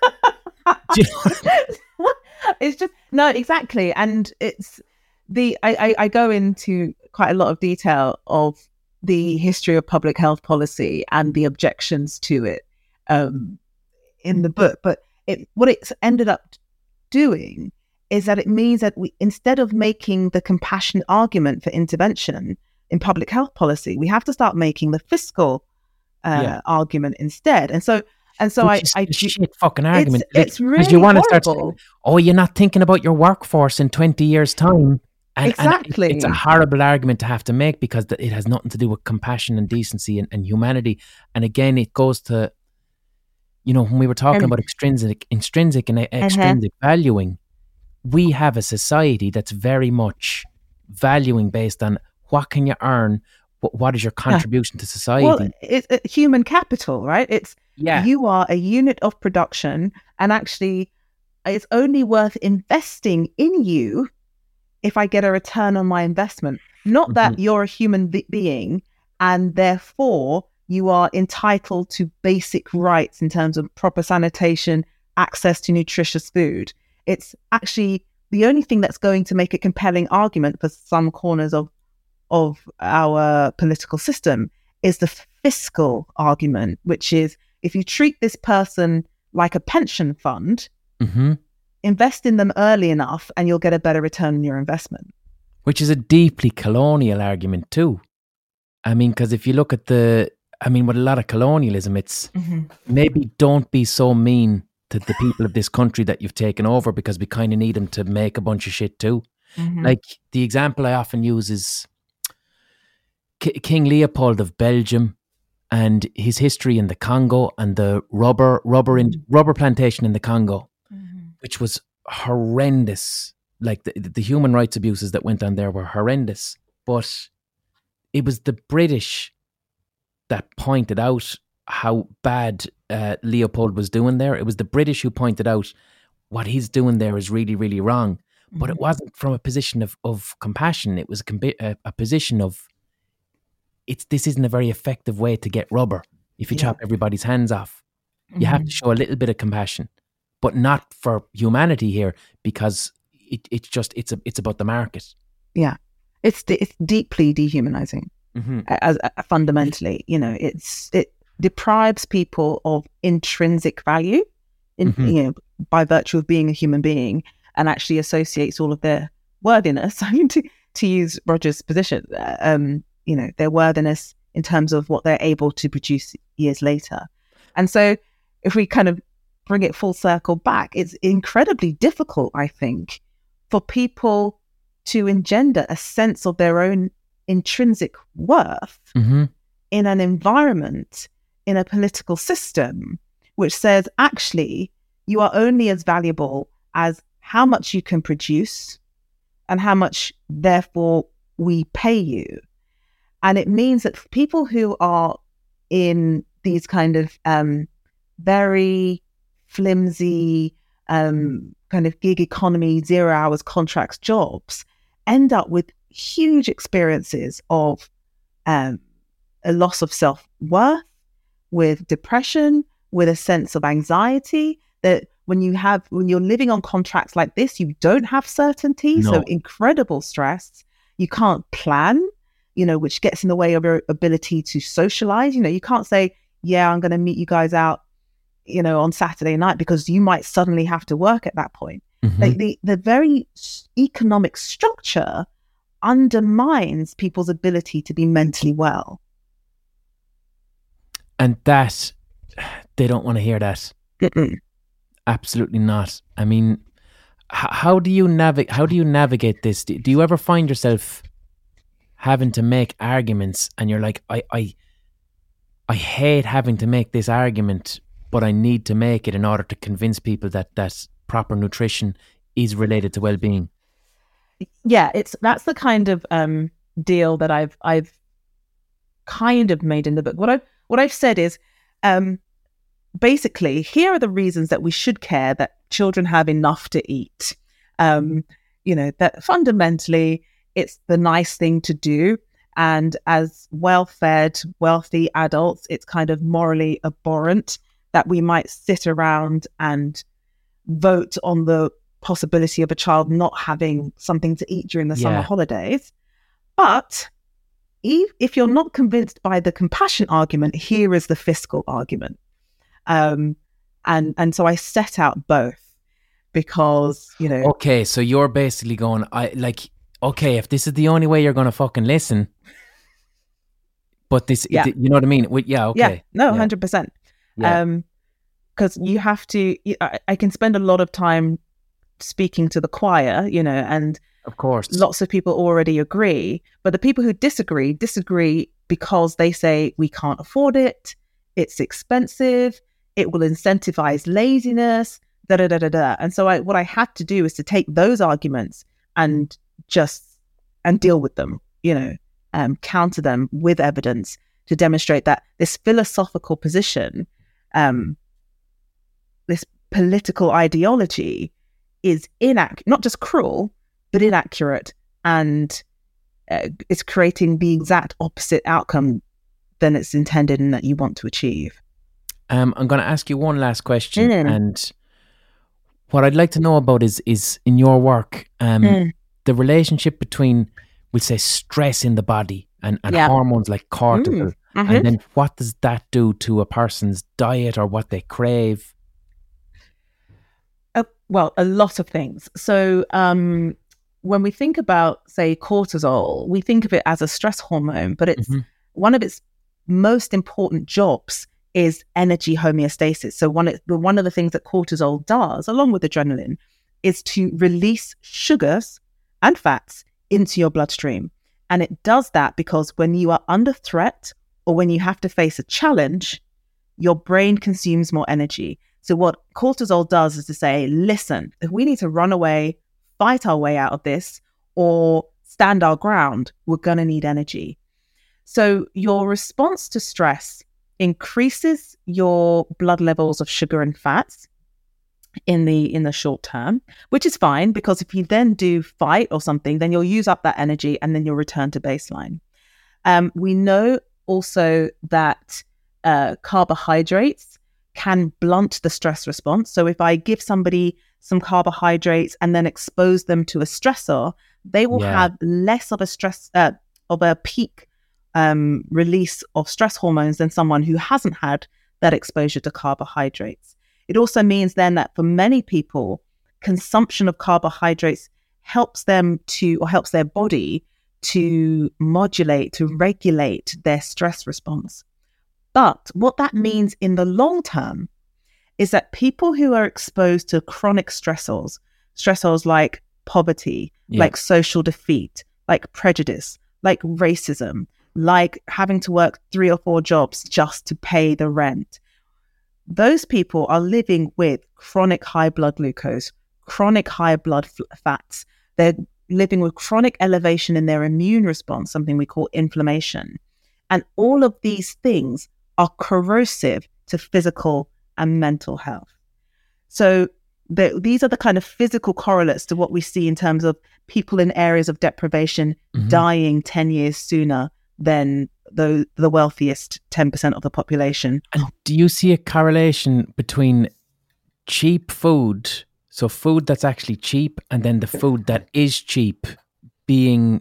Do you know? it's just, no, exactly. And it's the, I, I, I go into quite a lot of detail of the history of public health policy and the objections to it um, in the book. But it, what it's ended up doing is that it means that we, instead of making the compassion argument for intervention in public health policy, we have to start making the fiscal uh, yeah. argument instead. And so, and so Which I, is I a shit fucking argument. It's, it's like, really you want to horrible. start saying, oh, you're not thinking about your workforce in twenty years' time. And, exactly. And it, it's a horrible argument to have to make, because it has nothing to do with compassion and decency and, and humanity. And again, it goes to, you know, when we were talking um, about extrinsic, intrinsic and extrinsic uh-huh. valuing, we have a society that's very much valuing based on what can you earn, what, what is your contribution yeah. to society. Well, it's uh, human capital, right? It's yeah. you are a unit of production, and actually it's only worth investing in you if I get a return on my investment. Not that mm-hmm. you're a human be- being and therefore you are entitled to basic rights in terms of proper sanitation, access to nutritious food. It's actually the only thing that's going to make a compelling argument for some corners of of our political system is the fiscal argument, which is, if you treat this person like a pension fund, mm-hmm. invest in them early enough and you'll get a better return on your investment. Which is a deeply colonial argument too. I mean, because if you look at the, I mean, with a lot of colonialism, it's mm-hmm. maybe don't be so mean to the people of this country that you've taken over, because we kind of need them to make a bunch of shit too. Mm-hmm. Like, the example I often use is K- King Leopold of Belgium and his history in the Congo and the rubber rubber in rubber plantation in the Congo, mm-hmm. which was horrendous. Like, the, the human rights abuses that went on there were horrendous. But it was the British that pointed out how bad uh, Leopold was doing there. It was the British who pointed out what he's doing there is really, really wrong. Mm-hmm. But it wasn't from a position of, of compassion. It was a, com- a, a position of, it's this isn't a very effective way to get rubber. If you yeah. chop everybody's hands off, mm-hmm. you have to show a little bit of compassion, but not for humanity here, because it, it's just, it's a, it's about the market. Yeah. It's, it's deeply dehumanizing. Mm-hmm. As, as fundamentally, you know, it's, it deprives people of intrinsic value in, mm-hmm. you know, by virtue of being a human being, and actually associates all of their worthiness. I mean, to, to use Roger's position, um, you know, their worthiness in terms of what they're able to produce years later. And so if we kind of bring it full circle back, it's incredibly difficult, I think, for people to engender a sense of their own intrinsic worth mm-hmm. in an environment, in a political system, which says, actually, you are only as valuable as how much you can produce and how much, therefore, we pay you. And it means that people who are in these kind of um, very flimsy um, kind of gig economy, zero hours contracts jobs end up with huge experiences of um, a loss of self-worth, with depression, with a sense of anxiety. That when you have, when you're living on contracts like this, you don't have certainty. No. So incredible stress. You can't plan, you know, which gets in the way of your ability to socialize. You know, you can't say, yeah, I'm going to meet you guys out, you know, on Saturday night, because you might suddenly have to work at that point. Mm-hmm. Like the, the very economic structure undermines people's ability to be mentally well. And that, they don't want to hear that. Mm-mm. Absolutely not. I mean, h- how do you navigate? How do you navigate this? Do, do you ever find yourself having to make arguments, and you're like, I, I, I hate having to make this argument, but I need to make it in order to convince people that that proper nutrition is related to well-being? Yeah, it's that's the kind of um, deal that I've I've kind of made in the book. What I've what I've said is, um, basically, here are the reasons that we should care that children have enough to eat, Um, you know, that fundamentally it's the nice thing to do. And as well-fed, wealthy adults, it's kind of morally abhorrent that we might sit around and vote on the possibility of a child not having something to eat during the Yeah. summer holidays. But if, if you're not convinced by the compassion argument, here is the fiscal argument. Um, and, and so I set out both because, you know... Okay, so you're basically going, I like, okay, if this is the only way you're going to fucking listen, but this, Yeah. you know what I mean? With, yeah, okay. Yeah, no, yeah. one hundred percent. Yeah. Um, because you have to, I, I can spend a lot of time speaking to the choir, you know, and Of course. lots of people already agree. But the people who disagree, disagree because they say we can't afford it, it's expensive, it will incentivize laziness, da da da da da. And so I, what I had to do is to take those arguments and just, and deal with them, you know, um, counter them with evidence to demonstrate that this philosophical position, um, this political ideology is inaccurate, not just cruel, but inaccurate, and uh, it's creating the exact opposite outcome than it's intended and that you want to achieve. Um, I'm going to ask you one last question, Mm. and what I'd like to know about is is in your work, um, Mm. the relationship between, we'll say, stress in the body and, and Yeah. hormones like cortisol, Mm. Mhm. and then what does that do to a person's diet or what they crave? Uh, well, a lot of things. So um, when we think about, say, cortisol, we think of it as a stress hormone, but it's Mhm. one of its most important jobs is energy homeostasis. So one of, the, one of the things that cortisol does, along with adrenaline, is to release sugars and fats into your bloodstream. And it does that because when you are under threat or when you have to face a challenge, your brain consumes more energy. So what cortisol does is to say, listen, if we need to run away, fight our way out of this, or stand our ground, we're going to need energy. So your response to stress increases your blood levels of sugar and fats in the in the short term, which is fine, because if you then do fight or something, then you'll use up that energy and then you'll return to baseline. Um, we know also that uh, carbohydrates can blunt the stress response. So if I give somebody some carbohydrates and then expose them to a stressor, they will Yeah. have less of a stress, uh, of a peak um, release of stress hormones than someone who hasn't had that exposure to carbohydrates. It also means then that for many people, consumption of carbohydrates helps them to, or helps their body to modulate, to regulate their stress response. But what that means in the long term is that people who are exposed to chronic stressors, stressors like poverty, Yeah. like social defeat, like prejudice, like racism, like having to work three or four jobs just to pay the rent, those people are living with chronic high blood glucose, chronic high blood f- fats. They're living with chronic elevation in their immune response, something we call inflammation. And all of these things are corrosive to physical and mental health. So the, these are the kind of physical correlates to what we see in terms of people in areas of deprivation Mhm. dying ten years sooner than the, the wealthiest ten percent of the population. And do you see a correlation between cheap food, so food that's actually cheap, and then the food that is cheap being,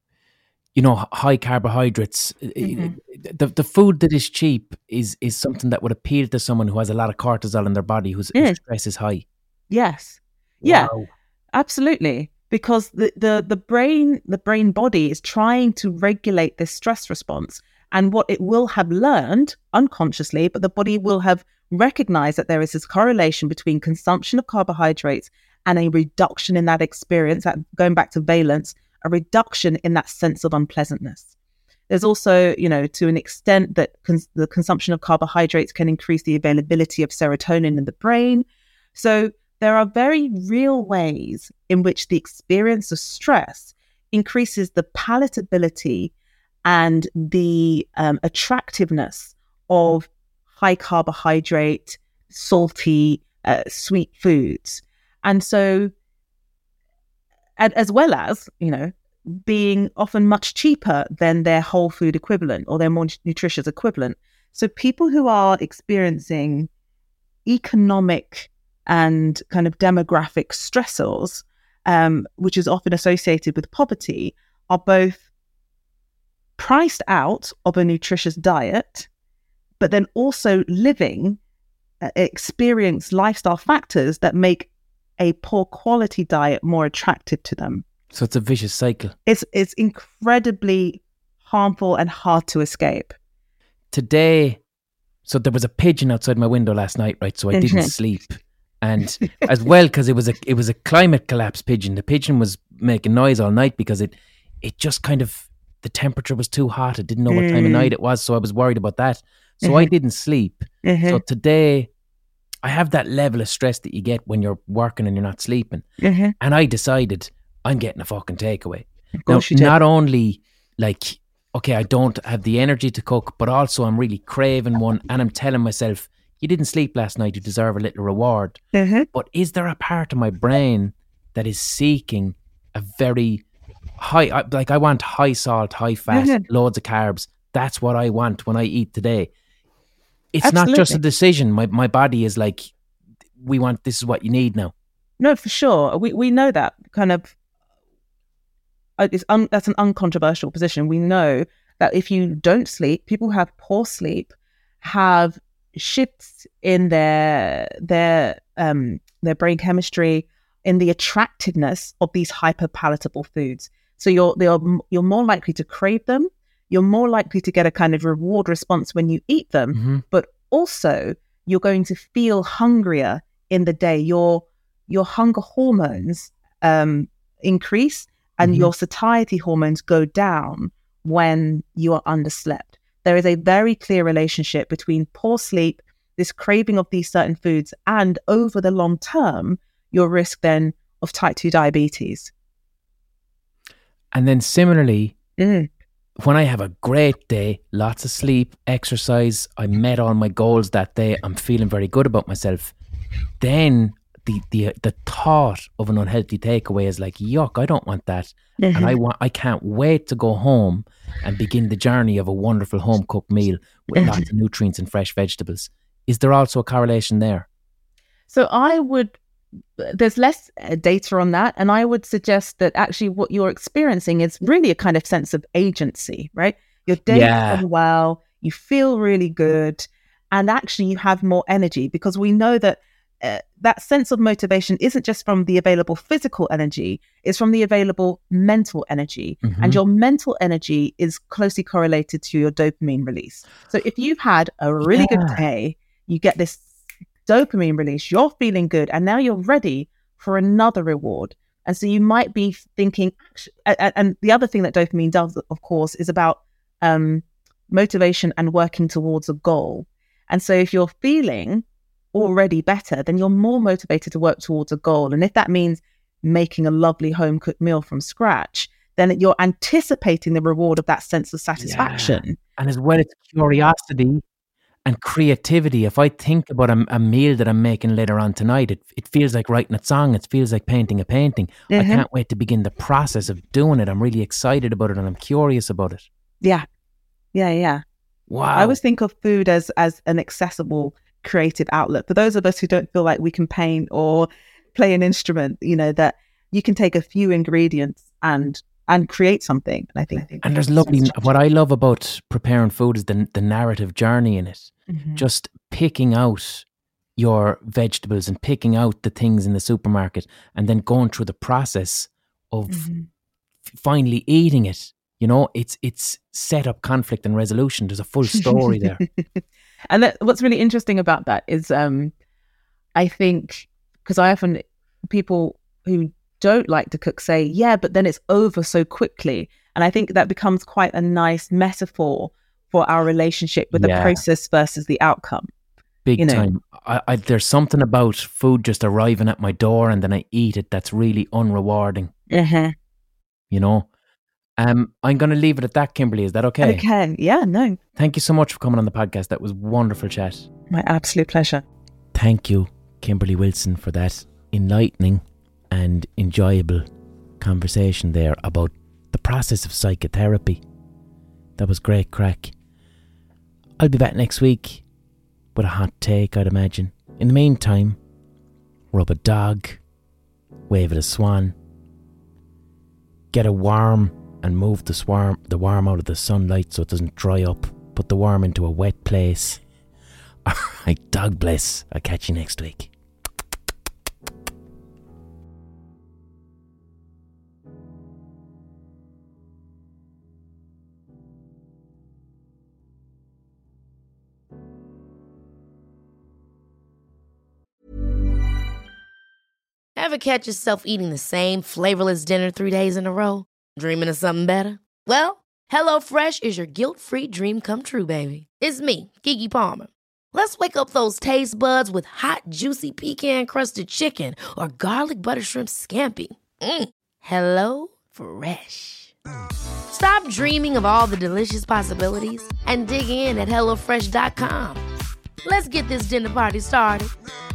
you know, h- high carbohydrates? Mhm. The the food that is cheap is is something that would appeal to someone who has a lot of cortisol in their body, whose, whose Mm. stress is high. Yes. Yeah, Wow. absolutely. Because the, the, the brain, the brain body is trying to regulate this stress response. And what it will have learned unconsciously, but the body will have recognized that there is this correlation between consumption of carbohydrates and a reduction in that experience, that going back to valence, a reduction in that sense of unpleasantness. There's also, you know, to an extent that cons- the consumption of carbohydrates can increase the availability of serotonin in the brain. So there are very real ways in which the experience of stress increases the palatability and the um, attractiveness of high carbohydrate, salty, uh, sweet foods. And so and as well as, you know, being often much cheaper than their whole food equivalent or their more nutritious equivalent. So people who are experiencing economic and kind of demographic stressors, um, which is often associated with poverty, are both priced out of a nutritious diet, but then also living, uh, experience lifestyle factors that make a poor quality diet more attractive to them. So it's a vicious cycle. It's it's incredibly harmful and hard to escape. Today, so there was a pigeon outside my window last night, right? So I didn't Mm-hmm. sleep. And as well, because it was a it was a climate collapse pigeon. The pigeon was making noise all night because it it just kind of, the temperature was too hot. I didn't know what time of Mm. night it was, so I was worried about that. So Mhm. I didn't sleep. Mm-hmm. So today, I have that level of stress that you get when you're working and you're not sleeping. Mm-hmm. And I decided I'm getting a fucking takeaway. Of Now, course you did. not only like, okay, I don't have the energy to cook, but also I'm really craving one, and I'm telling myself, you didn't sleep last night, you deserve a little reward. Mm-hmm. But is there a part of my brain that is seeking a very high, I- like I want high salt, high fat, Mhm. loads of carbs. That's what I want when I eat today. It's not just a Absolutely. decision. My my body is like, we want, this is what you need now. No, for sure. We we know that kind of. uh, It's un, that's an uncontroversial position. We know that if you don't sleep, people who have poor sleep have shifts in their their um their brain chemistry, in the attractiveness of these hyperpalatable foods. So you're you're you're more likely to crave them. You're more likely to get a kind of reward response when you eat them, Mhm. but also you're going to feel hungrier in the day. Your your hunger hormones um, increase, and Mhm. your satiety hormones go down when you are underslept. There is a very clear relationship between poor sleep, this craving of these certain foods, and over the long term, your risk then of type two diabetes. And then similarly, Mm. when I have a great day, lots of sleep, exercise, I met all my goals that day, I'm feeling very good about myself, then the the the thought of an unhealthy takeaway is like, yuck, I don't want that. And I want I can't wait to go home and begin the journey of a wonderful home cooked meal with lots of nutrients and fresh vegetables. Is there also a correlation there? So I would, there's less uh, data on that. And I would suggest that actually what you're experiencing is really a kind of sense of agency, right? Your day's Yeah. gone well, you feel really good, and actually you have more energy, because we know that uh, that sense of motivation isn't just from the available physical energy, it's from the available mental energy. Mhm. And your mental energy is closely correlated to your dopamine release. So if you've had a really good Yeah. day, you get this dopamine release, you're feeling good, and now you're ready for another reward. And so you might be thinking, and, and the other thing that dopamine does, of course, is about um, motivation and working towards a goal. And so if you're feeling already better, then you're more motivated to work towards a goal. And if that means making a lovely home cooked meal from scratch, then you're anticipating the reward of that sense of satisfaction. And as well, it's curiosity and creativity. If I think about a, a meal that I'm making later on tonight, it it feels like writing a song. It feels like painting a painting. I Mhm. can't wait to begin the process of doing it. I'm really excited about it, and I'm curious about it. Yeah. Yeah. Yeah. Wow. I always think of food as as an accessible creative outlet for those of us who don't feel like we can paint or play an instrument. You know, that you can take a few ingredients and and create something. And I think, and there's lovely. What I love about preparing food is the the narrative journey in it. Mhm. Just picking out your vegetables and picking out the things in the supermarket, and then going through the process of Mhm. f- finally eating it. You know, it's it's set up conflict and resolution. There's a full story there. And that, what's really interesting about that is, um, I think, because I often, people who don't like to cook say, yeah, but then it's over so quickly. And I think that becomes quite a nice metaphor for our relationship with Yeah. the process versus the outcome. Big You know. time. I, I, there's something about food just arriving at my door and then I eat it that's really unrewarding. Uh-huh. You know. Um, I'm going to leave it at that, Kimberly. Is that okay? Okay. Yeah, no, Thank you so much for coming on the podcast. That was wonderful chat. my absolute pleasure. Thank you, Kimberly Wilson, for that enlightening and enjoyable conversation there about the process of psychotherapy. That was great crack. I'll be back next week with a hot take, I'd imagine. In the meantime, rub a dog, wave at a swan, get a worm and move the swarm, the worm out of the sunlight so it doesn't dry up. Put the worm into a wet place. Alright, dog bless. I'll catch you next week. Ever catch yourself eating the same flavorless dinner three days in a row? Dreaming of something better? Well, HelloFresh is your guilt-free dream come true, baby. It's me, Keke Palmer. Let's wake up those taste buds with hot, juicy pecan-crusted chicken or garlic butter shrimp scampi. Mm. Hello Fresh. Stop dreaming of all the delicious possibilities and dig in at hello fresh dot com. Let's get this dinner party started.